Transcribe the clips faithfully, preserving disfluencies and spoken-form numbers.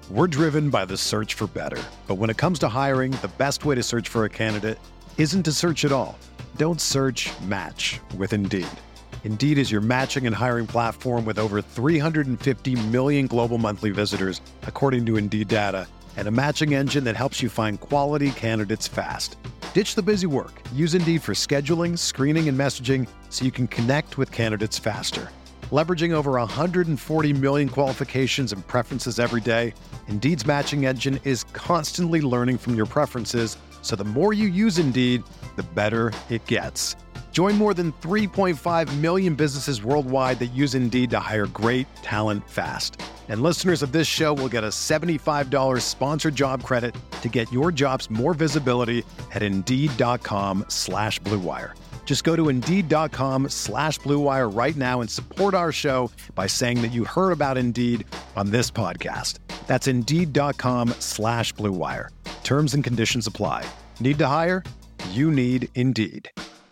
We're driven by the search for better. But when it comes to hiring, the best way to search for a candidate isn't to search at all. Don't search, match with Indeed. Indeed is your matching and hiring platform with over three hundred fifty million global monthly visitors, according to Indeed data, and a matching engine that helps you find quality candidates fast. Ditch the busy work. Use Indeed for scheduling, screening, and messaging so you can connect with candidates faster. Leveraging over one hundred forty million qualifications and preferences every day, Indeed's matching engine is constantly learning from your preferences, so the more you use Indeed, the better it gets. Join more than three point five million businesses worldwide that use Indeed to hire great talent fast. And listeners of this show will get a seventy-five dollars sponsored job credit to get your jobs more visibility at Indeed.com slash Blue Wire. Just go to Indeed.com slash Blue Wire right now and support our show by saying that you heard about Indeed on this podcast. That's Indeed.com slash Blue Wire. Terms and conditions apply. Need to hire? You need Indeed.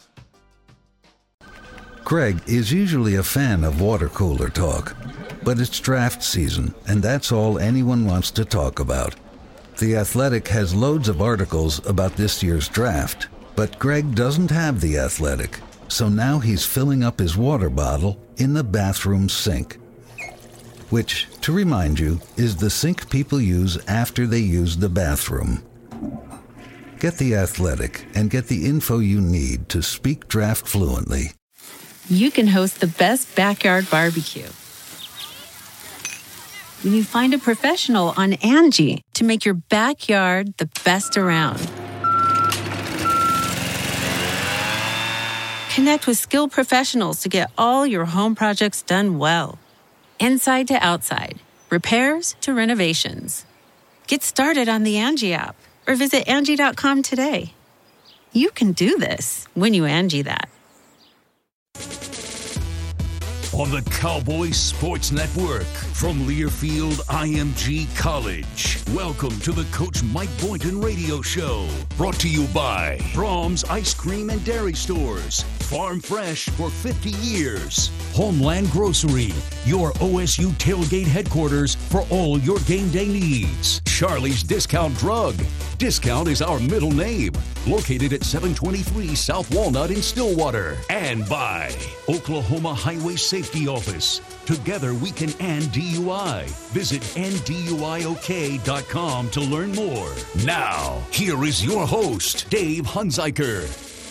Greg is usually a fan of water cooler talk, but it's draft season, and that's all anyone wants to talk about. The Athletic has loads of articles about this year's draft, but Greg doesn't have The Athletic, so now he's filling up his water bottle in the bathroom sink, which, to remind you, is the sink people use after they use the bathroom. Get The Athletic and get the info you need to speak draft fluently. You can host the best backyard barbecue when you find a professional on Angie to make your backyard the best around. Connect with skilled professionals to get all your home projects done well. Inside to outside, repairs to renovations. Get started on the Angie app or visit Angie dot com today. You can do this when you Angie that. On the Cowboys Sports Network from Learfield I M G College. Welcome to the Coach Mike Boynton Radio Show. Brought to you by Brahms Ice Cream and Dairy Stores. Farm fresh for fifty years. Homeland Grocery, your O S U tailgate headquarters for all your game day needs. Charlie's Discount Drug. Discount is our middle name. Located at seven twenty-three South Walnut in Stillwater. And by Oklahoma Highway Safety Office. Together we can end D U I. Visit N D U I O K dot com to learn more. Now, here is your host, Dave Hunziker.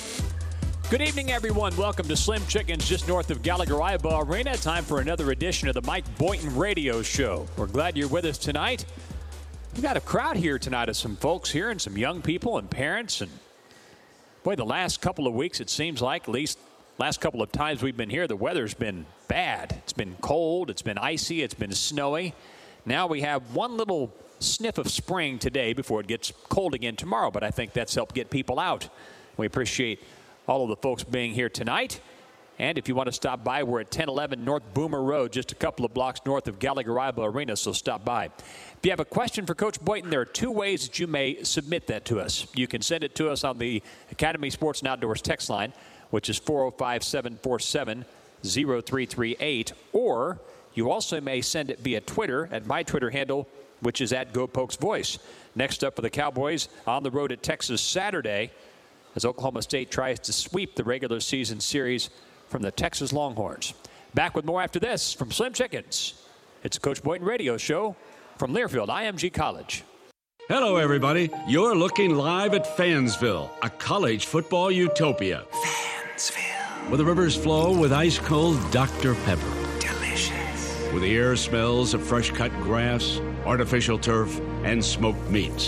Good evening, everyone. Welcome to Slim Chickens, just north of Gallagher-Iba Arena. Time for another edition of the Mike Boynton Radio Show. We're glad you're with us tonight. We've got a crowd here tonight of some folks here and some young people and parents. And boy, the last couple of weeks, it seems like, at least last couple of times we've been here, the weather's been bad. It's been cold, it's been icy, it's been snowy. Now we have one little sniff of spring today before it gets cold again tomorrow, but I think that's helped get people out. We appreciate all of the folks being here tonight. And if you want to stop by, we're at ten eleven North Boomer Road, just a couple of blocks north of Gallagher-Iba Arena, so stop by. If you have a question for Coach Boynton, there are two ways that you may submit that to us. You can send it to us on the Academy Sports and Outdoors text line, which is four oh five, seven four seven, oh three three eight, or you also may send it via Twitter at my Twitter handle, which is at GoPokesVoice. Next up for the Cowboys on the road at Texas Saturday, as Oklahoma State tries to sweep the regular season series from the Texas Longhorns. Back with more after this from Slim Chickens. It's a Coach Boynton Radio Show from Learfield I M G College. Hello, everybody. You're looking live at Fansville, a college football utopia. Fansville. Where the rivers flow with ice-cold Doctor Pepper. Delicious. Where the air smells of fresh-cut grass, artificial turf, and smoked meats.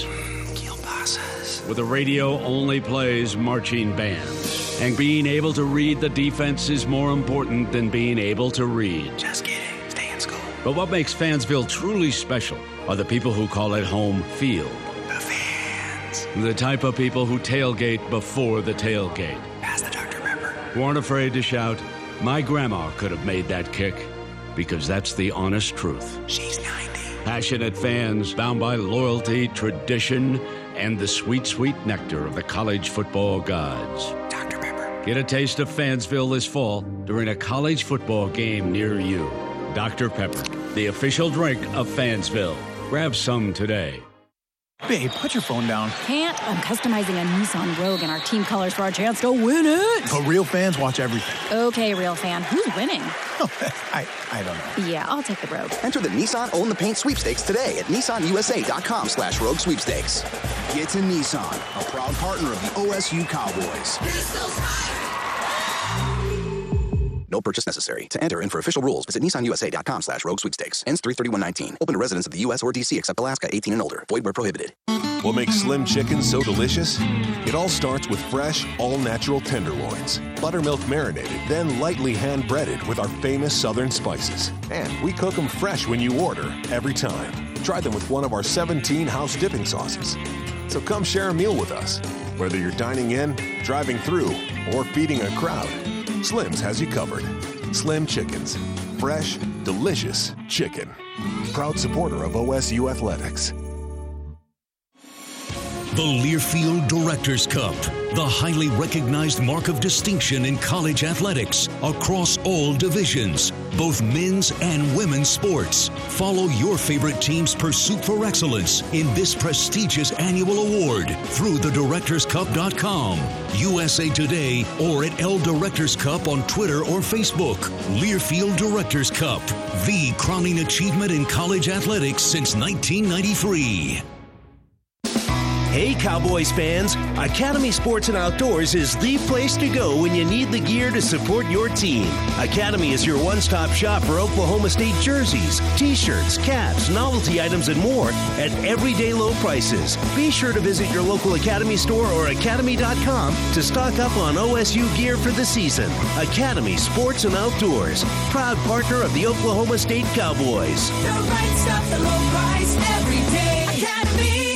Where the radio only plays marching bands. And being able to read the defense is more important than being able to read. Just kidding. Stay in school. But what makes Fansville truly special are the people who call it home field. The fans. The type of people who tailgate before the tailgate. Pass the Doctor Pepper. Who aren't afraid to shout, "My grandma could have made that kick," because that's the honest truth. She's ninety. Passionate fans bound by loyalty, tradition, and the sweet, sweet nectar of the college football gods. Doctor Pepper. Get a taste of Fansville this fall during a college football game near you. Doctor Pepper, the official drink of Fansville. Grab some today. Babe, put your phone down. Can't. I'm customizing a Nissan Rogue in our team colors for our chance to win it. But real fans watch everything. Okay, real fan. Who's winning? I, I don't know. Yeah, I'll take the Rogue. Enter the Nissan Own the Paint sweepstakes today at nissanusa.com slash Rogue sweepstakes. Get to Nissan, a proud partner of the O S U Cowboys. No purchase necessary. To enter and for official rules, visit nissanusa.com slash Rogue sweepstakes. Ends three thirty-one nineteen. Open to residents of the U S or D C except Alaska, eighteen and older. Void where prohibited. What makes Slim Chicken so delicious? It all starts with fresh, all-natural tenderloins, buttermilk marinated, then lightly hand-breaded with our famous southern spices. And we cook them fresh when you order, every time. Try them with one of our seventeen house dipping sauces. So come share a meal with us. Whether you're dining in, driving through, or feeding a crowd, Slim's has you covered. Slim Chickens. Fresh, delicious chicken. Proud supporter of O S U Athletics. The Learfield Directors Cup, the highly recognized mark of distinction in college athletics across all divisions, both men's and women's sports. Follow your favorite team's pursuit for excellence in this prestigious annual award through the directors cup dot com, U S A Today, or at L Directors Cup on Twitter or Facebook. Learfield Directors Cup, the crowning achievement in college athletics since nineteen ninety-three. Hey Cowboys fans, Academy Sports and Outdoors is the place to go when you need the gear to support your team. Academy is your one-stop shop for Oklahoma State jerseys, t-shirts, caps, novelty items, and more at everyday low prices. Be sure to visit your local Academy store or academy dot com to stock up on O S U gear for the season. Academy Sports and Outdoors, proud partner of the Oklahoma State Cowboys. The right stuff, the low price, every day. Academy.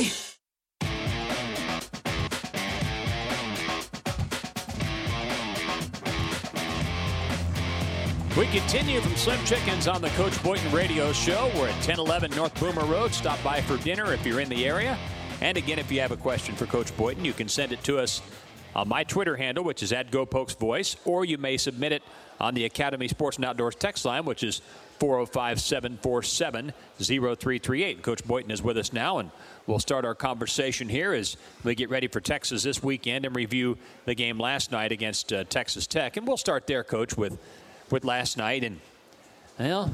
We continue from Slim Chickens on the Coach Boynton Radio Show. We're at ten eleven North Boomer Road. Stop by for dinner if you're in the area. And again, if you have a question for Coach Boynton, you can send it to us on my Twitter handle, which is at GoPokesVoice, or you may submit it on the Academy Sports and Outdoors text line, which is four oh five, seven four seven, oh three three eight. Coach Boynton is with us now, and we'll start our conversation here as we get ready for Texas this weekend and review the game last night against uh, Texas Tech. And we'll start there, Coach, with with last night. And, well,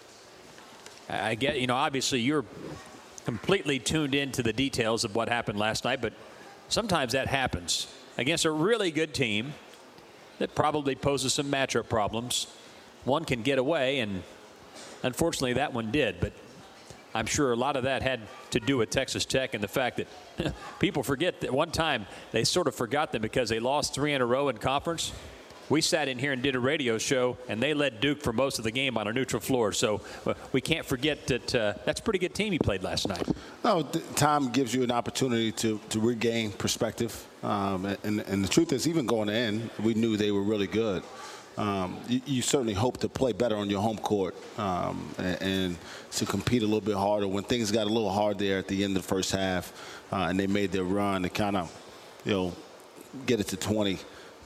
I get, you know, obviously you're completely tuned into the details of what happened last night, but sometimes that happens against a really good team that probably poses some matchup problems. One can get away, and unfortunately that one did, but I'm sure a lot of that had to do with Texas Tech and the fact that people forget that one time they sort of forgot them because they lost three in a row in conference. We sat in here and did a radio show, and they led Duke for most of the game on a neutral floor. So uh, we can't forget that uh, that's a pretty good team he played last night. No, time gives you an opportunity to, to regain perspective. Um, and, and the truth is, even going in, we knew they were really good. Um, you, you certainly hope to play better on your home court um, and, and to compete a little bit harder. When things got a little hard there at the end of the first half uh, and they made their run to kind of, you know, get it to twenty.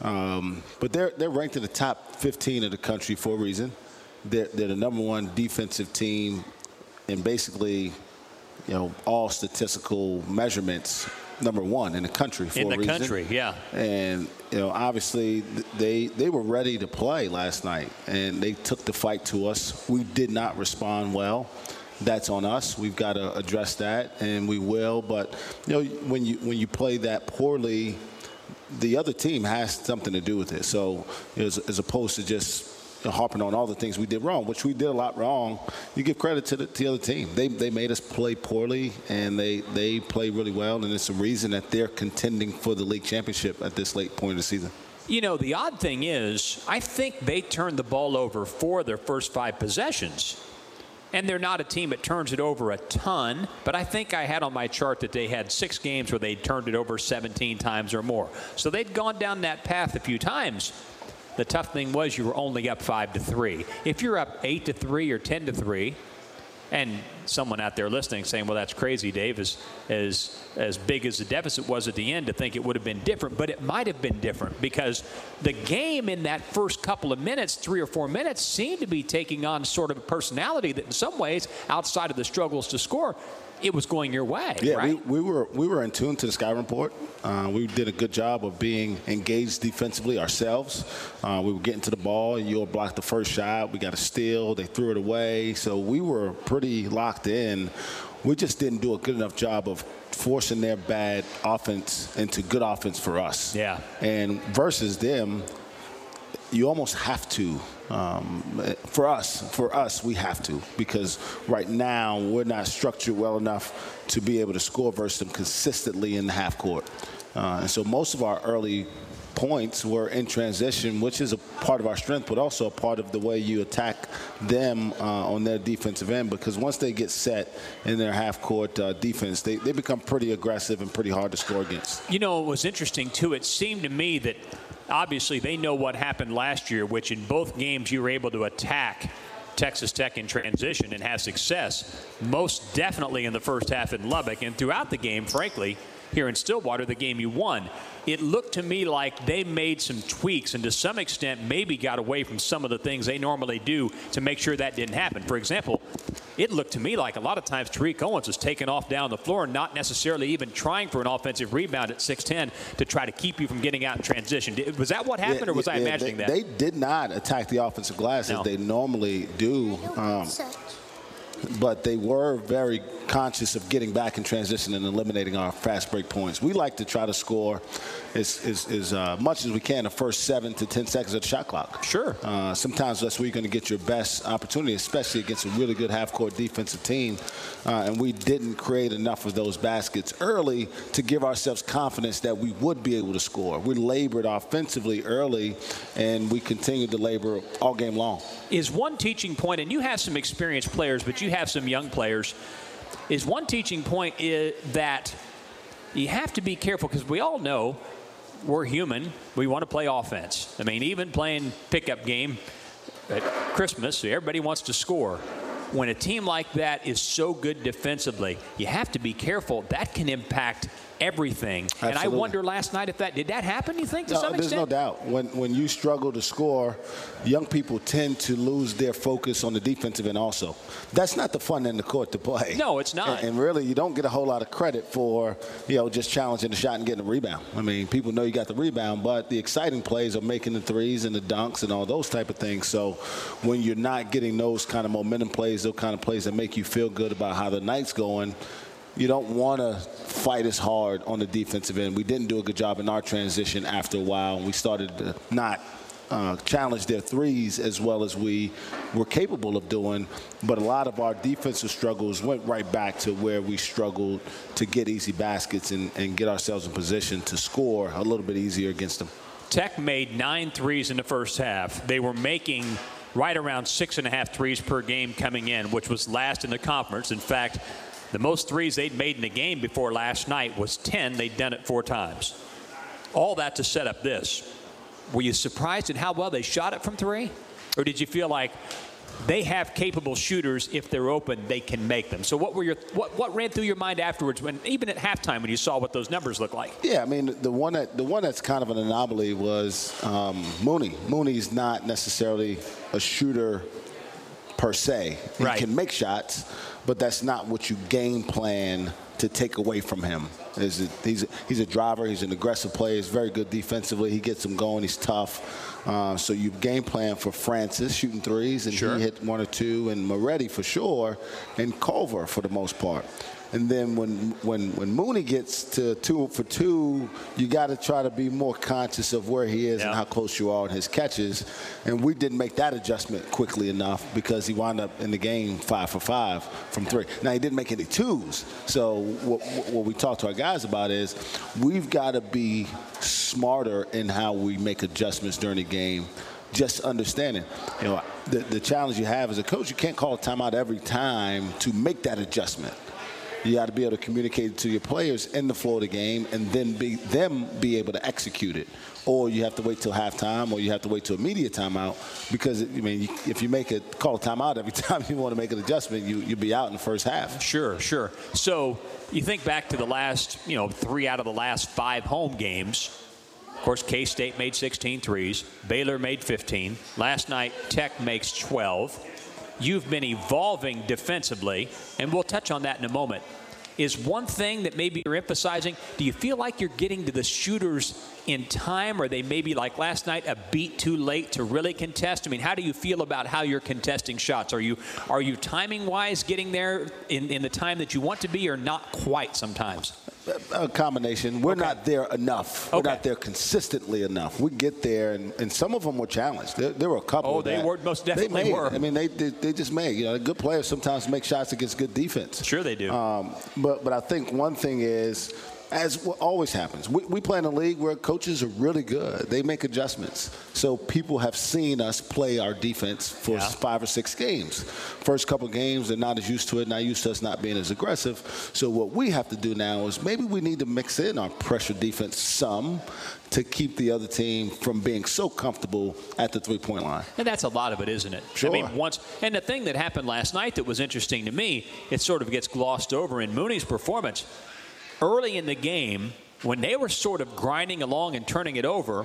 Um, but they're they're ranked in the top fifteen of the country for a reason. They're, they're the number one defensive team in basically, you know, all statistical measurements, number one in the country for in a reason. In the country, yeah. And, you know, obviously they they were ready to play last night, and they took the fight to us. We did not respond well. That's on us. We've got to address that, and we will. But, you know, when you when you play that poorly, the other team has something to do with it. So as, as opposed to just you know, harping on all the things we did wrong, which we did a lot wrong, you give credit to the, to the other team. They they made us play poorly, and they, they play really well, and it's a reason that they're contending for the league championship at this late point of the season. You know, the odd thing is, I think they turned the ball over for their first five possessions. And they're not a team that turns it over a ton, but I think I had on my chart that they had six games where they turned it over seventeen times or more. So they'd gone down that path a few times. The tough thing was you were only up five to three. If you're up eight to three or ten to three, and someone out there listening saying, well, that's crazy, Dave, as, as, as big as the deficit was at the end, to think it would have been different. But it might have been different because the game in that first couple of minutes, three or four minutes, seemed to be taking on sort of a personality that in some ways, outside of the struggles to score, it was going your way, yeah, right? we, we were we were in tune to the Sky Report. Uh, we did a good job of being engaged defensively ourselves. Uh, we were getting to the ball, and you'll block the first shot. We got a steal. They threw it away. So we were pretty locked in. We just didn't do a good enough job of forcing their bad offense into good offense for us. Yeah. And versus them, you almost have to. Um, for us, for us, we have to, because right now we're not structured well enough to be able to score versus them consistently in the half court. Uh, and so most of our early points were in transition, which is a part of our strength, but also a part of the way you attack them uh, on their defensive end, because once they get set in their half-court uh, defense, they, they become pretty aggressive and pretty hard to score against. You know, it was interesting, too. It seemed to me that obviously they know what happened last year, which in both games you were able to attack Texas Tech in transition and have success, most definitely in the first half in Lubbock, and throughout the game, frankly, here in Stillwater, the game you won. It looked to me like they made some tweaks and to some extent maybe got away from some of the things they normally do to make sure that didn't happen. For example, it looked to me like a lot of times Tariq Owens was taking off down the floor and not necessarily even trying for an offensive rebound at six ten to try to keep you from getting out in transition. Was that what happened, yeah, or was yeah, I imagining they, that? They did not attack the offensive glass no. as they normally do. Um, but they were very conscious of getting back in transition and eliminating our fast break points. We like to try to score as, as, as uh, much as we can the first seven to ten seconds of the shot clock. Sure. Uh, sometimes that's where you're going to get your best opportunity, especially against a really good half-court defensive team. Uh, and we didn't create enough of those baskets early to give ourselves confidence that we would be able to score. We labored offensively early, and we continued to labor all game long. Is one teaching point, and you have some experienced players, but you have some young players, is one teaching point is that you have to be careful, because we all know we're human. We want to play offense. I mean, even playing pickup game at Christmas, everybody wants to score. When a team like that is so good defensively, you have to be careful. That can impact everything. Absolutely. And I wonder last night if that did that happen, you think, to no, some there's extent? There's no doubt. When when you struggle to score, young people tend to lose their focus on the defensive end also. That's not the fun end of the court to play. No, it's not. And, and really, you don't get a whole lot of credit for, you know, just challenging the shot and getting a rebound. I mean, people know you got the rebound, but the exciting plays are making the threes and the dunks and all those type of things. So when you're not getting those kind of momentum plays, those kind of plays that make you feel good about how the night's going, you don't want to fight as hard on the defensive end. We didn't do a good job in our transition after a while, and we started to not uh, challenge their threes as well as we were capable of doing. But a lot of our defensive struggles went right back to where we struggled to get easy baskets and, and get ourselves in position to score a little bit easier against them. Tech made nine threes in the first half. They were making right around six and a half threes per game coming in, which was last in the conference. In fact, the most threes they'd made in the game before last night was ten. They'd done it four times. All that to set up this. Were you surprised at how well they shot it from three? Or did you feel like they have capable shooters, if they're open, they can make them? So what were your what, what ran through your mind afterwards, when even at halftime when you saw what those numbers look like? Yeah, I mean, the one that the one that's kind of an anomaly was um, Mooney. Mooney's not necessarily a shooter per se. He right. can make shots, but that's not what you game plan to take away from him. Is it, he's, a, he's a driver. He's an aggressive player. He's very good defensively. He gets them going. He's tough. Uh, so you game plan for Francis shooting threes, and sure. he hit one or two, and Moretti for sure, and Culver for the most part. And then when when when Mooney gets to two for two, you got to try to be more conscious of where he is yeah. and how close you are in his catches. And we didn't make that adjustment quickly enough because he wound up in the game five for five from three. Now, he didn't make any twos. So what, what we talk to our guys about is we've got to be smarter in how we make adjustments during the game. Just understanding, you know, the, the challenge you have as a coach, you can't call a timeout every time to make that adjustment. You got to be able to communicate it to your players in the flow of the game and then be them be able to execute it. Or you have to wait till halftime, or you have to wait till immediate timeout, because, I mean, if you make it, call a timeout every time you want to make an adjustment, you, you'll be out in the first half. Sure, sure. So you think back to the last, you know, three out of the last five home games. Of course, K-State made sixteen threes. Baylor made fifteen. Last night, Tech makes twelve. You've been evolving defensively, and we'll touch on that in a moment. Is one thing that maybe you're emphasizing, do you feel like you're getting to the shooters in time, or they maybe, like last night, a beat too late to really contest? I mean, how do you feel about how you're contesting shots? Are you are you timing-wise getting there in, in the time that you want to be, or not quite sometimes? A combination. We're okay. not there enough. We're okay. not there consistently enough. We get there, and, and some of them were challenged. There, there were a couple. Oh, they that were most definitely they made. were. I mean, they, they they just made. You know, good players sometimes make shots against good defense. Sure, they do. Um, but but I think one thing is, as what always happens, we, we play in a league where coaches are really good. They make adjustments. So people have seen us play our defense for yeah. five or six games. First couple games, they're not as used to it, not used to us not being as aggressive. So what we have to do now is maybe we need to mix in our pressure defense some to keep the other team from being so comfortable at the three-point line. And that's a lot of it, isn't it? Sure. I mean, once, and the thing that happened last night that was interesting to me, it sort of gets glossed over in Mooney's performance. Early in the game, when they were sort of grinding along and turning it over,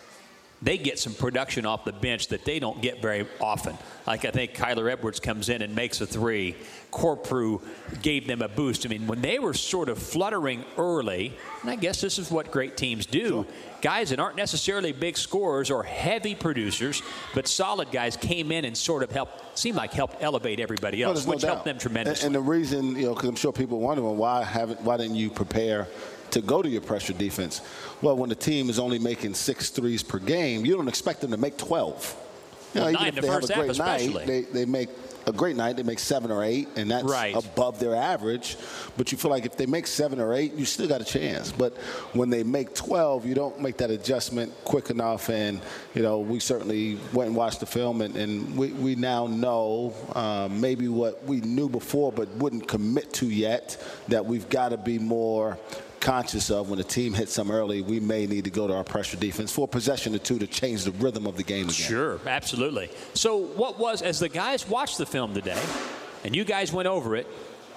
they get some production off the bench that they don't get very often. Like I think Kyler Edwards comes in and makes a three. Corprew gave them a boost. I mean, when they were sort of fluttering early, and I guess this is what great teams do, sure. guys that aren't necessarily big scorers or heavy producers, but solid guys came in and sort of helped, seemed like helped elevate everybody else, no, which no helped them tremendously. And, and the reason, you know, because I'm sure people are wondering why haven't, why didn't you prepare to go to your pressure defense? Well, when the team is only making six threes per game, you don't expect them to make twelve. You know, well, even nine if they have a great night, they, they make a great night, they make seven or eight, and that's right. above their average. But you feel like if they make seven or eight, you still got a chance. But when they make twelve, you don't make that adjustment quick enough. And, you know, we certainly went and watched the film, and, and we, we now know uh, maybe what we knew before but wouldn't commit to yet, that we've got to be more conscious of when the team hits some early. We may need to go to our pressure defense for a possession or two to change the rhythm of the game again. Sure, absolutely. So what was, as the guys watched the film today, and you guys went over it,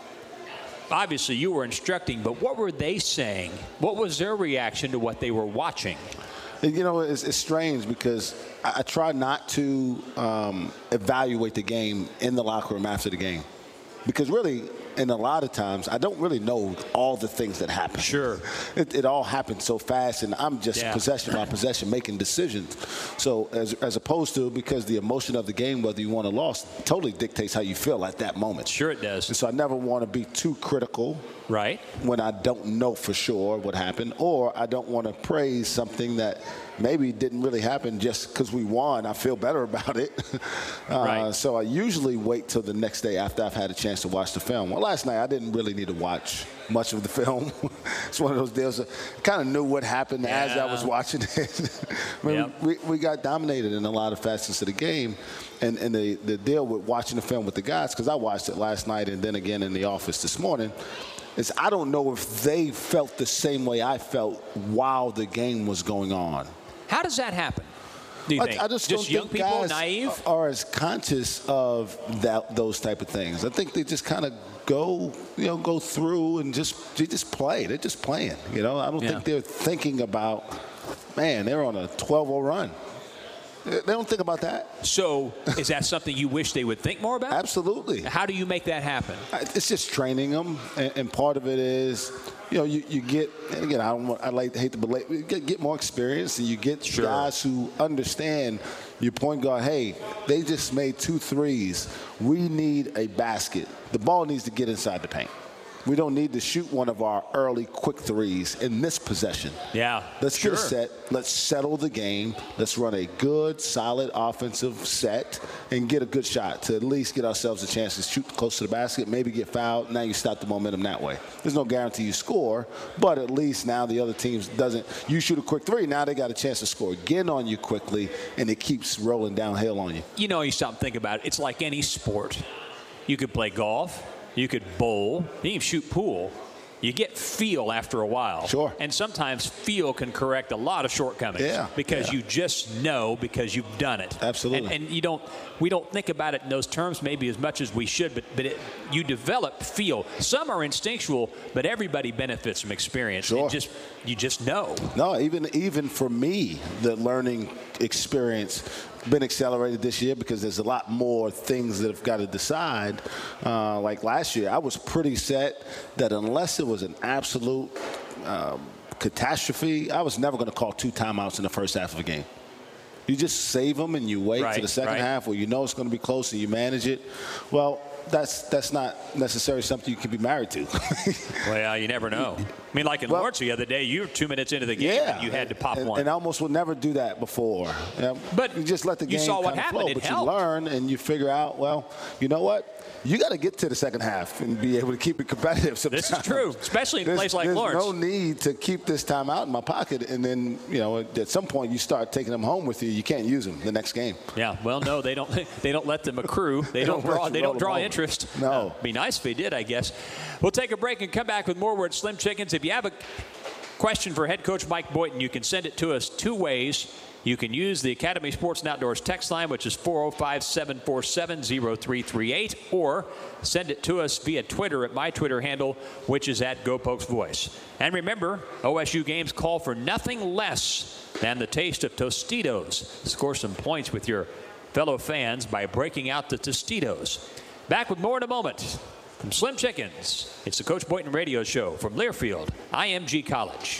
obviously you were instructing, but what were they saying? What was their reaction to what they were watching? You know, it's, it's strange because I, I try not to um, evaluate the game in the locker room after the game. Because really, and a lot of times, I don't really know all the things that happen. Sure. It, it all happens so fast, and I'm just yeah. possession by possession making decisions. So as, as opposed to, because the emotion of the game, whether you won or lost, totally dictates how you feel at that moment. Sure it does. And so I never want to be too critical. Right. When I don't know for sure what happened, or I don't want to praise something that maybe didn't really happen just because we won. I feel better about it. uh, right. So I usually wait till the next day after I've had a chance to watch the film. Well, last night I didn't really need to watch much of the film. It's one of those deals. I kind of knew what happened yeah. as I was watching it. I mean, yep. we, we got dominated in a lot of facets of the game. And, and the, the deal with watching the film with the guys, because I watched it last night and then again in the office this morning, is I don't know if they felt the same way I felt while the game was going on. How does that happen, do you I, think? I just, just don't young think people, guys naive? are as conscious of that, those type of things. I think they just kind of go, you know, go through and just they just play. They're just playing. You know, I don't yeah. think they're thinking about, man, they're on a twelve oh run. They don't think about that. So is that something you wish they would think more about? Absolutely. How do you make that happen? It's just training them, and, and part of it is, you know, you, you get, and again, I don't want, I like to hate to belabor, you get, get more experience, and you get sure. guys who understand your point guard, hey, they just made two threes. We need a basket. The ball needs to get inside the paint. We don't need to shoot one of our early quick threes in this possession. Yeah, Let's sure. get a set. Let's settle the game. Let's run a good, solid offensive set and get a good shot to at least get ourselves a chance to shoot close to the basket, maybe get fouled. Now you stop the momentum that way. There's no guarantee you score, but at least now the other team doesn't. You shoot a quick three, now they got a chance to score again on you quickly, and it keeps rolling downhill on you. You know, you stop and think about it. It's like any sport. You could play golf. You could bowl. You can shoot pool. You get feel after a while. Sure. And sometimes feel can correct a lot of shortcomings. Yeah. Because yeah. you just know because you've done it. Absolutely. And, and you don't, we don't think about it in those terms maybe as much as we should, but, but it, you develop feel. Some are instinctual, but everybody benefits from experience. Sure. It just, you just know. No, even even for me, the learning experience been accelerated this year because there's a lot more things that have got to decide. Uh, like last year, I was pretty set that unless it was an absolute um, catastrophe, I was never going to call two timeouts in the first half of a game. You just save them and you wait right, to the second right. half where you know it's going to be close and you manage it. Well, that's that's not necessarily something you can be married to. Well, you never know. I mean, like in well, Lawrence the other day, you were two minutes into the game yeah, and you had to pop and, one. And I almost would never do that before. You know, but you just let the game you saw what kind of happened. flow. It but helped. you learn and you figure out, well, you know what? You got to get to the second half and be able to keep it competitive sometimes. This is true, especially in a place like there's Lawrence. There's no need to keep this time out in my pocket, and then, you know, at some point you start taking them home with you. You can't use them the next game. Yeah, well, no, they don't. They don't let them accrue. They, they don't, don't draw. They don't draw interest. No, uh, be nice if they did, I guess. We'll take a break and come back with more. We're at Slim Chickens. If you have a question for head coach Mike Boynton, you can send it to us two ways. You can use the Academy Sports and Outdoors text line, which is four oh five, seven four seven, oh three three eight, or send it to us via Twitter at my Twitter handle, which is at GoPokesVoice. And remember, O S U games call for nothing less than the taste of Tostitos. Score some points with your fellow fans by breaking out the Tostitos. Back with more in a moment. From Slim Chickens, it's the Coach Boynton Radio Show from Learfield, I M G College.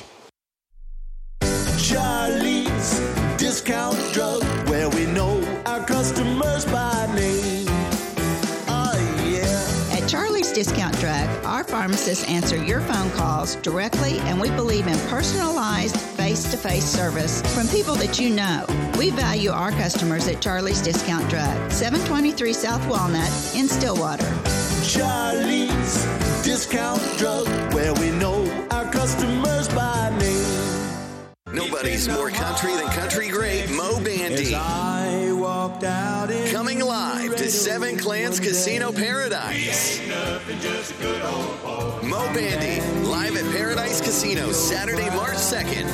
Charlie's Discount Drug, where we know our customers by name. Oh, yeah. At Charlie's Discount Drug, our pharmacists answer your phone calls directly, and we believe in personalized, face-to-face service from people that you know. We value our customers at Charlie's Discount Drug, seven twenty-three South Walnut in Stillwater. Charlie's Discount Drug, where we know our customers by name. Nobody's more country than country great Mo Bandy. Coming live to Seven Clans Casino Paradise. Mo Bandy, live at Paradise Casino, Saturday, March second.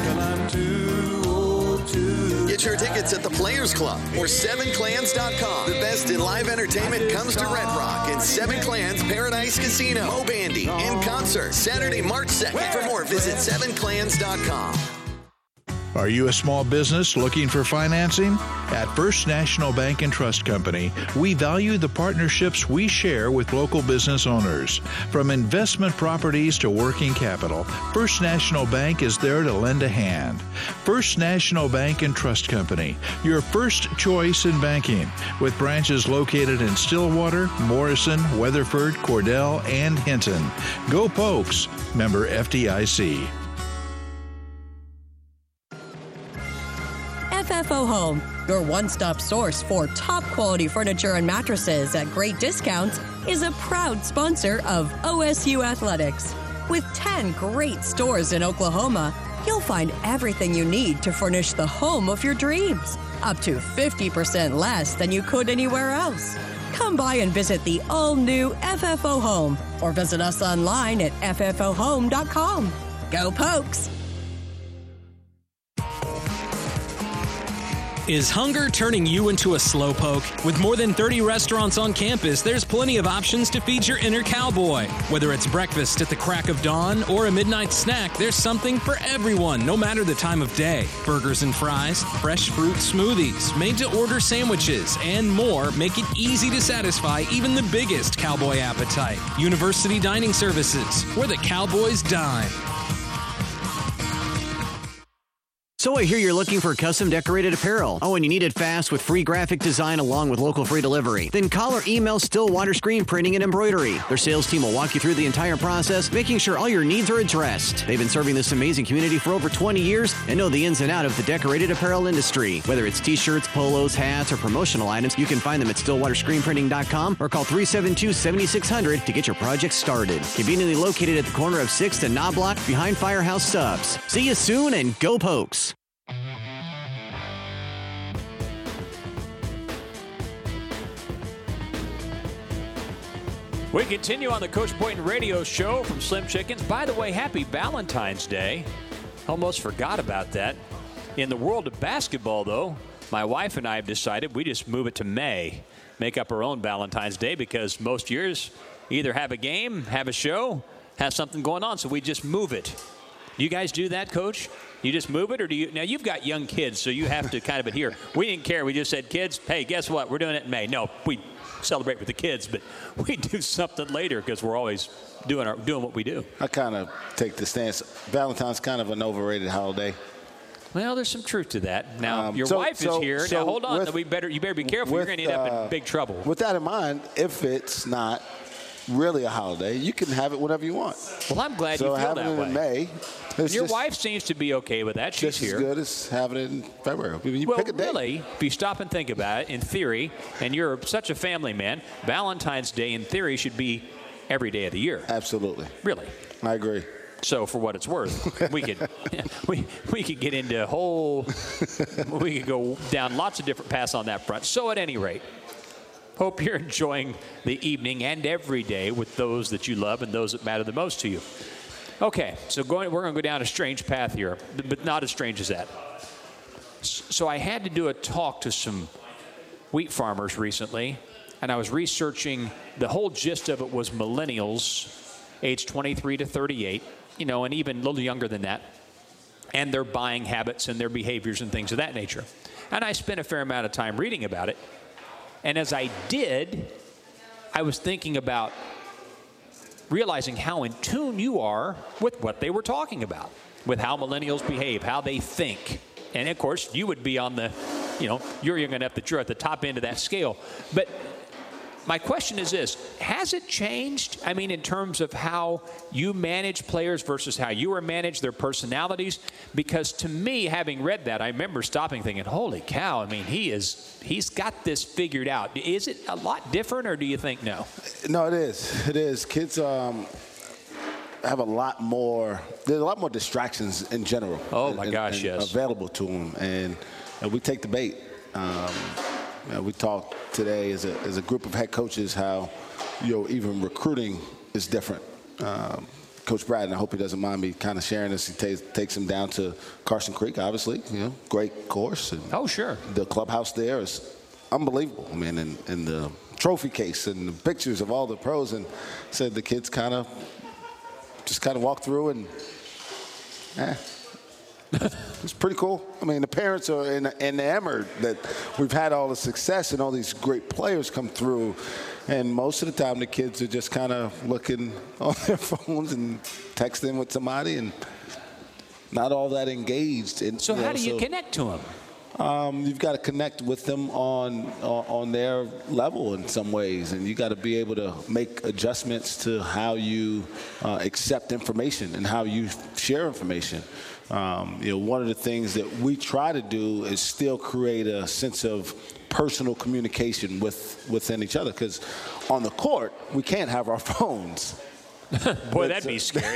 Get your tickets at the Players Club or seven clans dot com. The best in live entertainment comes to Red Rock and Seven Clans Paradise Casino. Mo Bandy in concert, Saturday, March second. For more, visit seven clans dot com. Are you a small business looking for financing? At First National Bank and Trust Company, we value the partnerships we share with local business owners. From investment properties to working capital, First National Bank is there to lend a hand. First National Bank and Trust Company, your first choice in banking, with branches located in Stillwater, Morrison, Weatherford, Cordell, and Hinton. Go Pokes, member F D I C. F F O Home, your one-stop source for top-quality furniture and mattresses at great discounts, is a proud sponsor of O S U Athletics. With ten great stores in Oklahoma, you'll find everything you need to furnish the home of your dreams, up to fifty percent less than you could anywhere else. Come by and visit the all-new F F O Home, or visit us online at f f o home dot com. Go Pokes! Is hunger turning you into a slowpoke? With more than thirty restaurants on campus, there's plenty of options to feed your inner cowboy. Whether it's breakfast at the crack of dawn or a midnight snack, there's something for everyone, no matter the time of day. Burgers and fries, fresh fruit smoothies, made-to-order sandwiches, and more make it easy to satisfy even the biggest cowboy appetite. University Dining Services, where the cowboys dine. So I hear you're looking for custom decorated apparel. Oh, and you need it fast with free graphic design along with local free delivery. Then call or email Stillwater Screen Printing and Embroidery. Their sales team will walk you through the entire process, making sure all your needs are addressed. They've been serving this amazing community for over twenty years and know the ins and out of the decorated apparel industry. Whether it's t-shirts, polos, hats, or promotional items, you can find them at stillwater screen printing dot com or call three seven two, seven six zero zero to get your project started. Conveniently located at the corner of sixth and Knobloch behind Firehouse Subs. See you soon and go Pokes! We continue on the Coach Boynton Radio Show from Slim Chickens. By the way, happy Valentine's Day. Almost forgot about that. In the world of basketball, though, my wife and I have decided we just move it to May. Make up our own Valentine's Day because most years either have a game, have a show, have something going on, so we just move it. You guys do that, Coach? You just move it, or do you? Now, you've got young kids, so you have to kind of adhere. We didn't care. We just said, kids, hey, guess what? We're doing it in May. No, we celebrate with the kids, but we do something later because we're always doing our doing what we do. I kind of take the stance. Valentine's kind of an overrated holiday. Well, there's some truth to that. Now, um, your so, wife so, is here. So now, hold on. with, we better you better be careful. With, You're going to end up uh, in big trouble. With that in mind, if it's not really a holiday, you can have it whenever you want. Well, I'm glad so you feel that way. So having it in May. Your wife seems to be okay with that. She's just here. As good as having it in February. You well, pick a day. really, if you stop and think about it, in theory, and you're such a family man, Valentine's Day, in theory, should be every day of the year. Absolutely. Really. I agree. So for what it's worth, we could we we could get into a whole we could go down lots of different paths on that front. So at any rate, hope you're enjoying the evening and every day with those that you love and those that matter the most to you. Okay, so going, we're going to go down a strange path here, but not as strange as that. So I had to do a talk to some wheat farmers recently, and I was researching. The whole gist of it was millennials, age twenty-three to thirty-eight, you know, and even a little younger than that, and their buying habits and their behaviors and things of that nature. And I spent a fair amount of time reading about it. And as I did, I was thinking about realizing how in tune you are with what they were talking about, with how millennials behave, how they think. And, of course, you would be on the, you know, you're young enough that you're at the top end of that scale. But my question is this: has it changed? I mean, in terms of how you manage players versus how you were managed, their personalities? Because to me, having read that, I remember stopping thinking, holy cow, I mean, he is, he's got this figured out. Is it a lot different, or do you think no? No, it is. It is. Kids um, have a lot more, there's a lot more distractions in general. Oh, my and, gosh, and yes. Available to them. And, and we take the bait. Um, You know, we talked today as a, as a group of head coaches how, you know, even recruiting is different. Um, Coach Brad, and I hope he doesn't mind me kind of sharing this, he takes, takes him down to Carson Creek, obviously, you know, great course. And oh, sure. The clubhouse there is unbelievable. I mean, and, and the trophy case and the pictures of all the pros, and said the kids kind of just kind of walk through and, eh. It's pretty cool. I mean, the parents are enamored that we've had all the success and all these great players come through. And most of the time, the kids are just kind of looking on their phones and texting with somebody and not all that engaged. And, so you know, how do you so, connect to them? Um, you've got to connect with them on, on on their level in some ways, and you got to be able to make adjustments to how you uh, accept information and how you share information. Um, you know, one of the things that we try to do is still create a sense of personal communication with within each other, because on the court we can't have our phones. Boy, that'd be scary.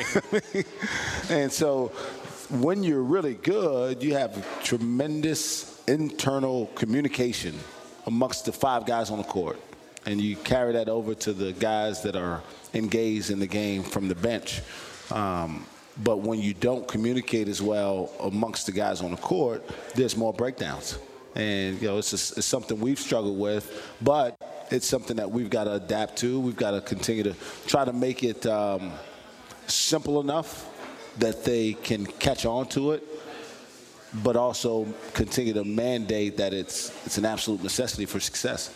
And so when you're really good, you have tremendous internal communication amongst the five guys on the court. And you carry that over to the guys that are engaged in the game from the bench. Um, but when you don't communicate as well amongst the guys on the court, there's more breakdowns. And, you know, it's, just, it's something we've struggled with, but it's something that we've got to adapt to. We've got to continue to try to make it um, simple enough that they can catch on to it, but also continue to mandate that it's it's an absolute necessity for success.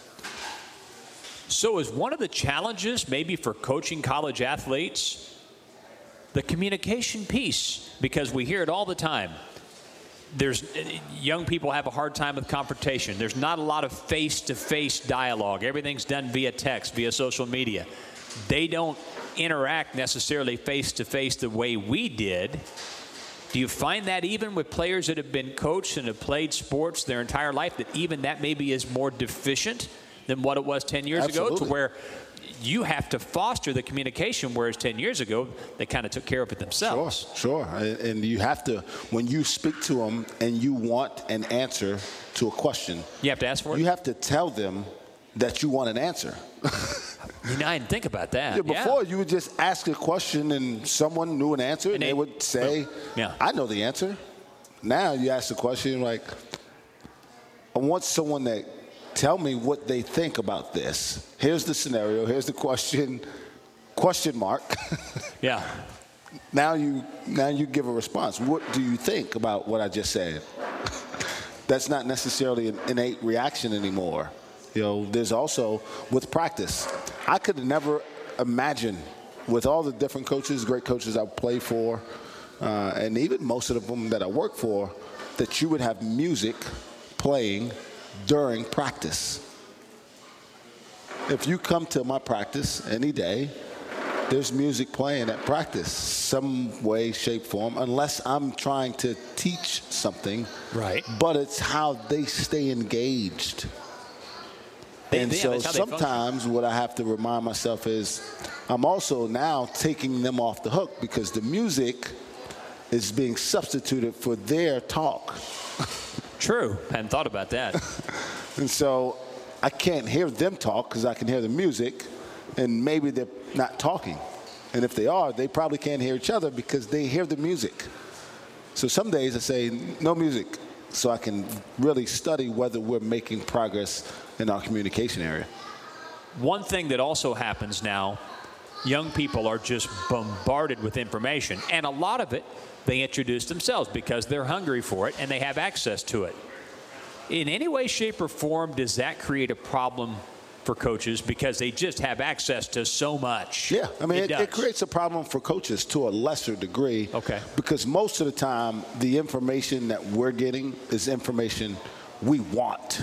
So is one of the challenges maybe for coaching college athletes the communication piece? Because we hear it all the time. There's young people have a hard time with confrontation. There's not a lot of face-to-face dialogue. Everything's done via text, via social media. They don't interact necessarily face-to-face the way we did. Do you find that even with players that have been coached and have played sports their entire life, that even that maybe is more deficient than what it was ten years Absolutely. ago, to where you have to foster the communication, whereas ten years ago, they kind of took care of it themselves? Sure, sure. And you have to, when you speak to them and you want an answer to a question, you have to ask for it? You have to tell them that you want an answer. You know, I didn't think about that. Yeah, before, yeah. you would just ask a question and someone knew an answer, and, and they, they would say, yeah. I know the answer. Now you ask the question like, I want someone that tell me what they think about this. Here's the scenario. Here's the question. Question mark. Yeah. Now you now you give a response. What do you think about what I just said? That's not necessarily an innate reaction anymore. You know, there's also with practice. I could never imagine with all the different coaches, great coaches I've played for, uh, and even most of them that I work for, that you would have music playing during practice. If you come to my practice any day, there's music playing at practice, some way, shape, form, unless I'm trying to teach something. Right. But it's how they stay engaged. They, and they, so yeah, sometimes what I have to remind myself is I'm also now taking them off the hook because the music is being substituted for their talk. True. Hadn't thought about that. And so I can't hear them talk because I can hear the music, and maybe they're not talking. And if they are, they probably can't hear each other because they hear the music. So some days I say, no music, so I can really study whether we're making progress in our communication area. One thing that also happens now, young people are just bombarded with information, and a lot of it they introduce themselves because they're hungry for it and they have access to it. In any way, shape, or form, does that create a problem for coaches because they just have access to so much? Yeah, I mean, it, it, it creates a problem for coaches to a lesser degree. Okay. Because most of the time, the information that we're getting is information we want.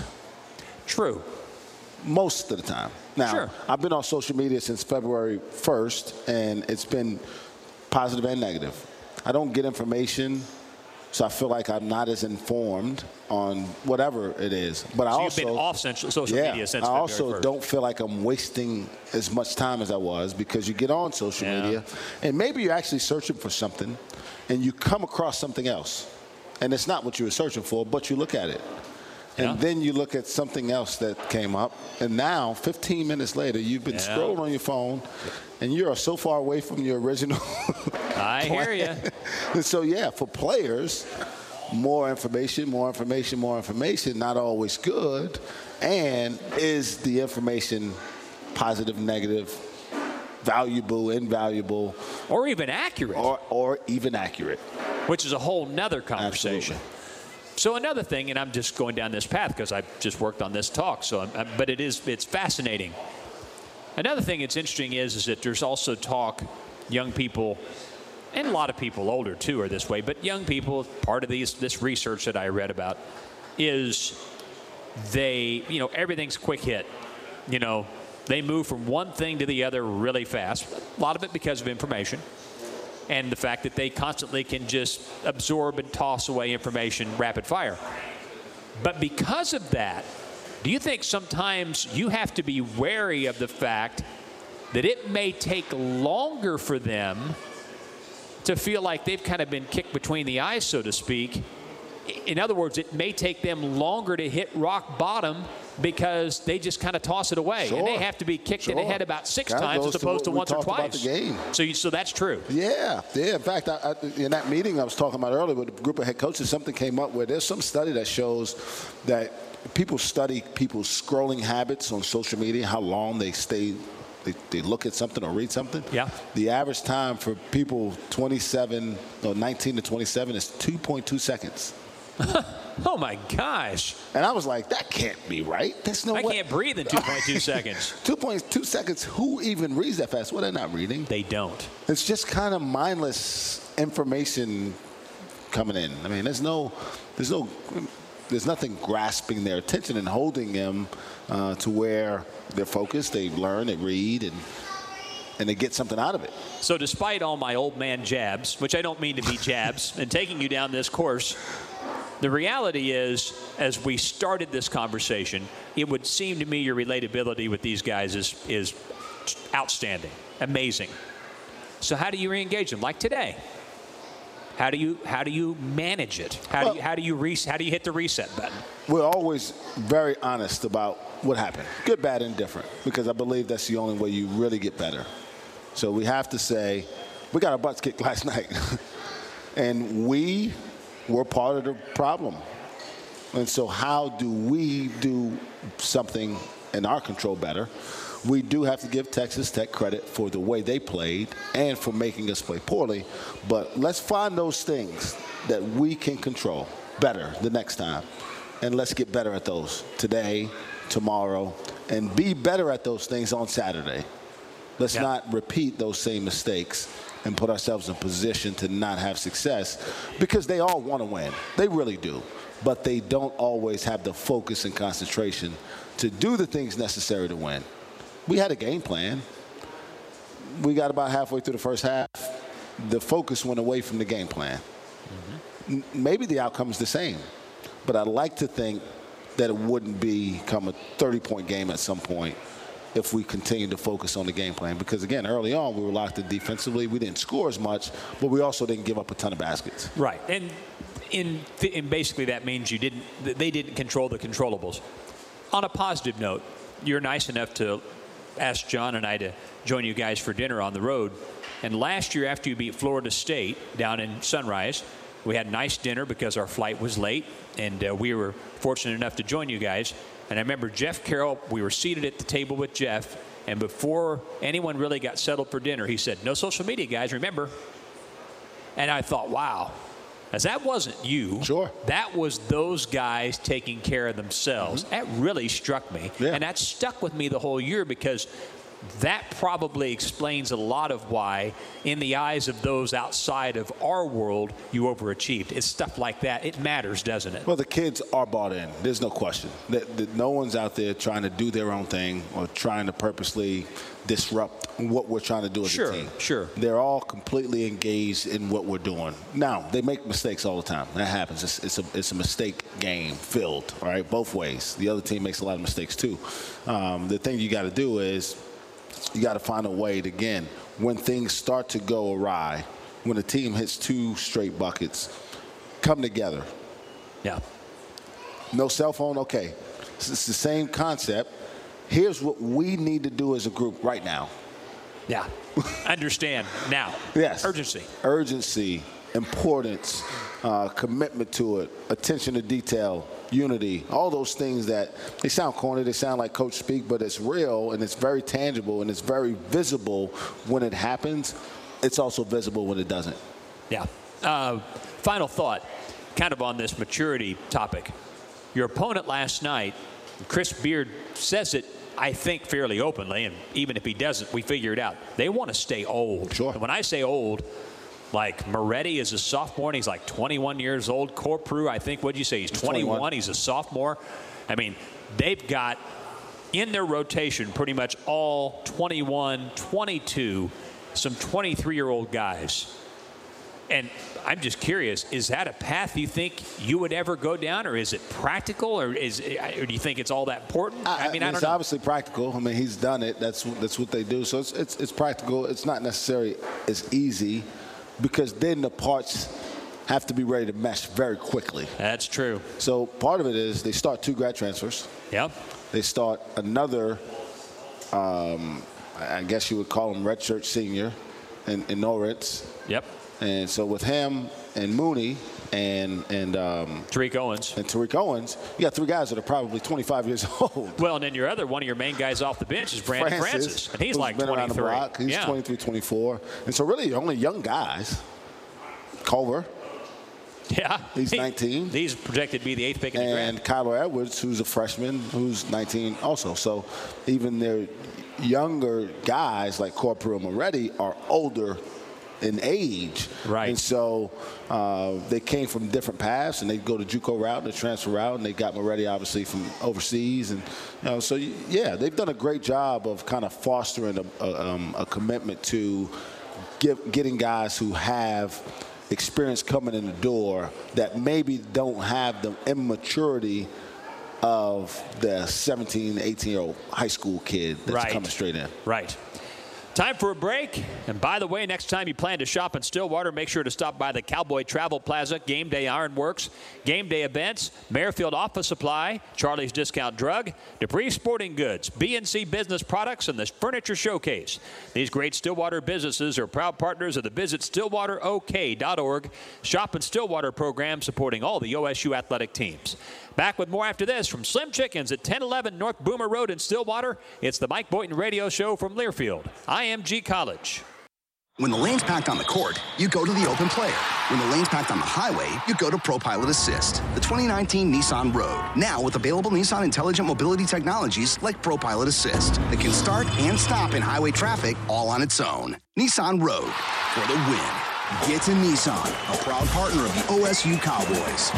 True. Most of the time. Now, sure. I've been on social media since February first, and it's been positive and negative. I don't get information, so I feel like I'm not as informed on whatever it is. But so I also, you've been off social yeah, media since I February also first. Don't feel like I'm wasting as much time as I was because you get on social yeah. media, and maybe you're actually searching for something, and you come across something else. And it's not what you were searching for, but you look at it. And yeah. then you look at something else that came up, and now, fifteen minutes later, you've been yeah. scrolling on your phone, and you are so far away from your original I hear you. And so, yeah, for players, more information, more information, more information, not always good. And is the information positive, negative, valuable, invaluable? Or even accurate. Or, or even accurate. Which is a whole nother conversation. Absolutely. So another thing, and I'm just going down this path because I just worked on this talk, so I'm, I'm, but it is it's fascinating. Another thing that's interesting is, is that there's also talk, young people, and a lot of people older too are this way, but young people, part of these this research that I read about is they, you know, everything's quick hit. You know, they move from one thing to the other really fast, a lot of it because of information. And the fact that they constantly can just absorb and toss away information rapid fire. But because of that, do you think sometimes you have to be wary of the fact that it may take longer for them to feel like they've kind of been kicked between the eyes, so to speak? In other words, it may take them longer to hit rock bottom because they just kind of toss it away. Sure. And they have to be kicked sure. in the head about six Kinda times as opposed to, to once or twice. About the game. So, you, so that's true. Yeah, yeah. In fact, I, I, in that meeting I was talking about earlier with a group of head coaches, something came up where there's some study that shows that people study people's scrolling habits on social media, how long they stay, they, they look at something or read something. Yeah. The average time for people twenty-seven, no, nineteen to twenty-seven is two point two seconds. Oh, my gosh. And I was like, that can't be right. There's no I way. can't breathe in two point two seconds. two point two seconds. Who even reads that fast? Well, they're not reading. They don't. It's just kind of mindless information coming in. I mean, there's no, there's no, there's nothing grasping their attention and holding them uh, to where they're focused. They learn, they read, and and they get something out of it. So despite all my old man jabs, which I don't mean to be jabs, and taking you down this course, the reality is, as we started this conversation, it would seem to me your relatability with these guys is, is outstanding, amazing. So how do you re-engage them? Like today, how do you how do you manage it? How well, do you how do you re, how do you hit the reset button? We're always very honest about what happened, good, bad, and different. because I believe that's the only way you really get better. So we have to say, we got our butts kicked last night. And we were part of the problem. And so how do we do something in our control better? We do have to give Texas Tech credit for the way they played and for making us play poorly. But let's find those things that we can control better the next time. And let's get better at those today, tomorrow, and be better at those things on Saturday. Let's yep. not repeat those same mistakes and put ourselves in position to not have success, because they all want to win. They really do. But they don't always have the focus and concentration to do the things necessary to win. We had a game plan. We got about halfway through the first half. The focus went away from the game plan. Mm-hmm. Maybe the outcome is the same, but I'd like to think that it wouldn't become a thirty-point game at some point if we continue to focus on the game plan. Because, again, early on, we were locked in defensively. We didn't score as much, but we also didn't give up a ton of baskets. Right. And in, in basically that means you didn't, they didn't control the controllables. On a positive note, you're nice enough to ask John and I to join you guys for dinner on the road. And last year, after you beat Florida State down in Sunrise, we had a nice dinner because our flight was late, and uh, we were fortunate enough to join you guys. And I remember Jeff Carroll, we were seated at the table with Jeff, and before anyone really got settled for dinner, he said, "No social media, guys, remember." And I thought, wow, as that wasn't you. Sure. That was those guys taking care of themselves. Mm-hmm. That really struck me. Yeah. And that stuck with me the whole year, because that probably explains a lot of why, in the eyes of those outside of our world, you overachieved. It's stuff like that. It matters, doesn't it? Well, the kids are bought in. There's no question. That, that no one's out there trying to do their own thing or trying to purposely disrupt what we're trying to do as sure, a team. Sure, They're all completely engaged in what we're doing. Now, they make mistakes all the time. That happens. It's, it's, a, it's a mistake game filled, all right, both ways. The other team makes a lot of mistakes, too. Um, the thing you got to do is you got to find a way to, again, when things start to go awry, when a team hits two straight buckets, come together. Yeah. No cell phone, okay. It's, it's the same concept. Here's what we need to do as a group right now. Yeah. Understand now. Yes. Urgency. Urgency, importance, uh, commitment to it, attention to detail, unity, all those things that they sound corny, they sound like coach speak, but it's real and it's very tangible and it's very visible when it happens. It's also visible when it doesn't. Yeah. Uh, final thought, kind of on this maturity topic. Your opponent last night, Chris Beard says it, I think, fairly openly, and even if he doesn't, we figure it out. They want to stay old. Sure. And when I say old, like Moretti is a sophomore and he's like twenty-one years old. Corprew, I think, what'd you say? He's twenty-one. twenty-one. He's a sophomore. I mean, they've got in their rotation pretty much all twenty-one, twenty-two, some twenty-three-year-old guys. And I'm just curious, is that a path you think you would ever go down, or is it practical, or is or do you think it's all that important? I, I mean, I don't it's know. obviously practical. I mean, he's done it. That's that's what they do. So it's it's, it's practical. It's not necessarily as easy, because then the parts have to be ready to mesh very quickly. That's true. So part of it is they start two grad transfers. Yep. They start another, um, I guess you would call him redshirt senior in, in Norritz. Yep. And so with him and Mooney and and um, Tariq Owens and Tariq Owens, you got three guys that are probably twenty-five years old. Well, and then your other one of your main guys off the bench is Brandon Francis, Francis and he's like been around the twenty-three. block. He's yeah. twenty-three, twenty-four, and so really only young guys. Culver. Yeah. He's he, nineteen. He's projected to be the eighth pick in the draft. And Kyler Edwards, who's a freshman, who's nineteen also. So even their younger guys like Corprew and Moretti are older in age. Right. And so uh, they came from different paths, and they go the JUCO route, the transfer route, and they got Moretti obviously from overseas. And you know, so yeah, they've done a great job of kind of fostering a, a, um, a commitment to give, getting guys who have experience coming in the door that maybe don't have the immaturity of the seventeen, eighteen-year-old high school kid that's right. coming straight in. Right. Time for a break. And by the way, next time you plan to shop in Stillwater, make sure to stop by the Cowboy Travel Plaza, Game Day Ironworks, Game Day Events, Merrifield Office Supply, Charlie's Discount Drug, Dupree Sporting Goods, B and C Business Products, and the Furniture Showcase. These great Stillwater businesses are proud partners of the Visit Stillwater O K dot org Shop in Stillwater program supporting all the O S U athletic teams. Back with more after this from Slim Chickens at ten eleven North Boomer Road in Stillwater. It's the Mike Boynton Radio Show from Learfield, I M G College. When the lane's packed on the court, you go to the open player. When the lane's packed on the highway, you go to ProPilot Assist, the twenty nineteen Nissan Rogue. Now with available Nissan intelligent mobility technologies like ProPilot Assist that can start and stop in highway traffic all on its own. Nissan Rogue for the win. Get to Nissan, a proud partner of the O S U Cowboys.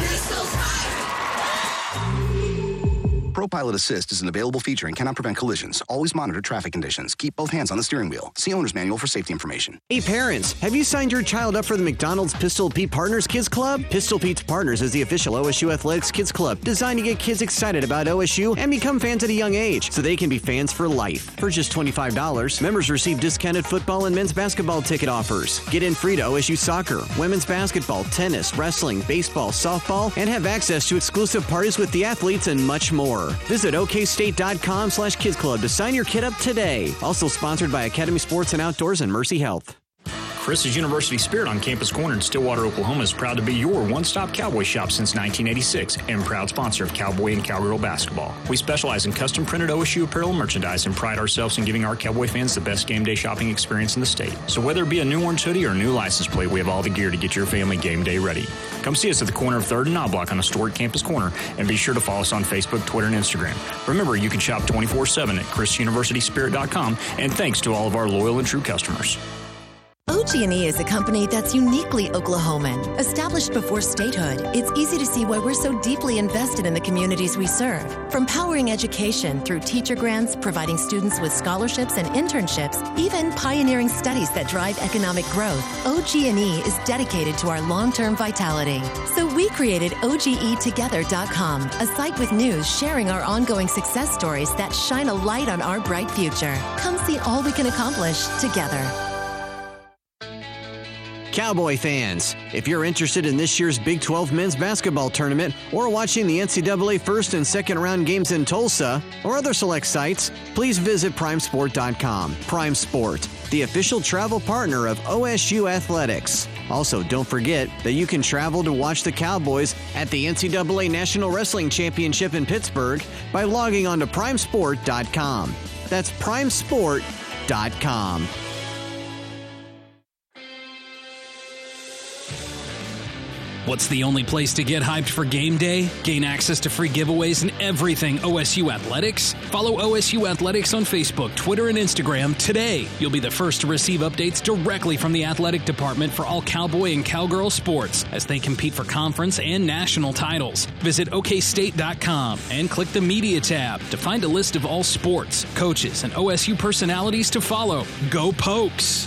ProPilot Assist is an available feature and cannot prevent collisions. Always monitor traffic conditions. Keep both hands on the steering wheel. See owner's manual for safety information. Hey parents, have you signed your child up for the McDonald's Pistol Pete Partners Kids Club? Pistol Pete's Partners is the official O S U Athletics Kids Club designed to get kids excited about O S U and become fans at a young age so they can be fans for life. For just twenty-five dollars, members receive discounted football and men's basketball ticket offers. Get in free to O S U soccer, women's basketball, tennis, wrestling, baseball, softball, and have access to exclusive parties with the athletes and much more. Visit okstate.com slash kids club to sign your kid up today. Also sponsored by Academy Sports and Outdoors and Mercy Health. Chris's University Spirit on Campus Corner in Stillwater, Oklahoma is proud to be your one-stop Cowboy shop since nineteen eighty-six and proud sponsor of Cowboy and Cowgirl basketball. We specialize in custom-printed O S U apparel and merchandise and pride ourselves in giving our Cowboy fans the best game day shopping experience in the state. So whether it be a new orange hoodie or a new license plate, we have all the gear to get your family game day ready. Come see us at the corner of third and Knobloch on historic Campus Corner, and be sure to follow us on Facebook, Twitter, and Instagram. Remember, you can shop twenty-four seven at chris university spirit dot com, and thanks to all of our loyal and true customers. O G and E is a company that's uniquely Oklahoman. Established before statehood, it's easy to see why we're so deeply invested in the communities we serve. From powering education through teacher grants, providing students with scholarships and internships, even pioneering studies that drive economic growth, O G and E is dedicated to our long-term vitality. So we created O G E together dot com, a site with news sharing our ongoing success stories that shine a light on our bright future. Come see all we can accomplish together. Cowboy fans, if you're interested in this year's Big twelve men's basketball tournament or watching the N C double A first and second round games in Tulsa or other select sites, please visit prime sport dot com. Prime Sport, the official travel partner of O S U Athletics. Also, don't forget that you can travel to watch the Cowboys at the N C double A National Wrestling Championship in Pittsburgh by logging on to prime sport dot com. That's prime sport dot com. What's the only place to get hyped for game day? Gain access to free giveaways and everything O S U Athletics? Follow O S U Athletics on Facebook, Twitter, and Instagram today. You'll be the first to receive updates directly from the athletic department for all Cowboy and Cowgirl sports as they compete for conference and national titles. Visit O K state dot com and click the Media tab to find a list of all sports, coaches, and O S U personalities to follow. Go Pokes!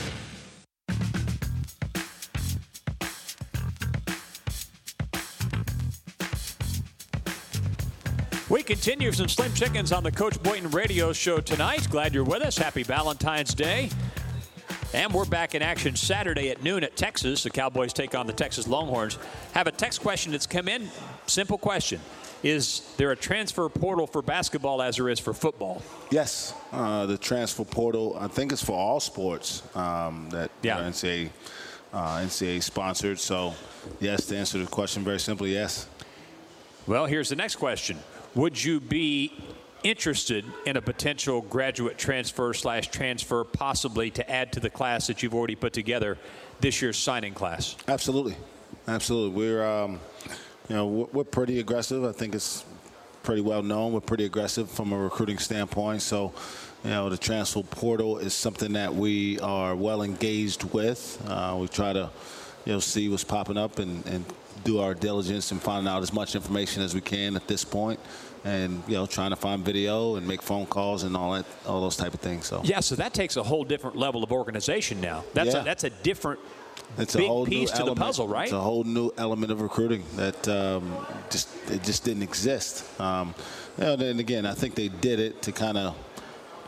We continue some Slim Chickens on the Coach Boynton Radio Show tonight. Glad you're with us. Happy Valentine's Day. And we're back in action Saturday at noon at Texas. The Cowboys take on the Texas Longhorns. Have a text question that's come in. Simple question. Is there a transfer portal for basketball as there is for football? Yes. Uh, the transfer portal, I think, is for all sports um, that yeah. are N C A A, uh, N C A A sponsored. So, yes, to answer the question very simply, yes. Well, here's the next question. Would you be interested in a potential graduate transfer slash transfer possibly to add to the class that you've already put together this year's signing class? Absolutely. Absolutely. We're, um, you know, we're, we're pretty aggressive. I think it's pretty well known. We're pretty aggressive from a recruiting standpoint. So, you know, the transfer portal is something that we are well engaged with. Uh, we try to, you know, see what's popping up and, and do our diligence and find out as much information as we can at this point, and you know, trying to find video and make phone calls and all that, all those type of things. So yeah, so that takes a whole different level of organization now. That's yeah. a, that's a different it's big a whole piece new to element. the puzzle, right? It's a whole new element of recruiting that um, just it just didn't exist. Um, you know, and again, I think they did it to kind of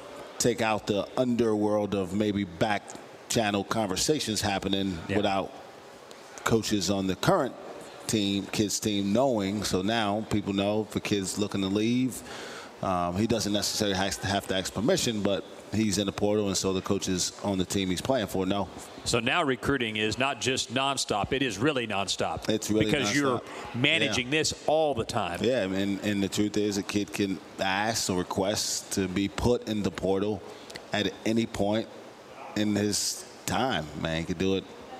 take out the underworld of maybe back channel conversations happening yeah. without coaches on the current team, kids team knowing. So now people know if a kid's looking to leave, um, he doesn't necessarily have to, have to ask permission, but he's in the portal, and so the coaches on the team he's playing for know. So now recruiting is not just nonstop; it is really nonstop. It's really because nonstop. You're managing yeah. this all the time. Yeah, and, and the truth is, a kid can ask or request to be put in the portal at any point in his time. Man, he could do it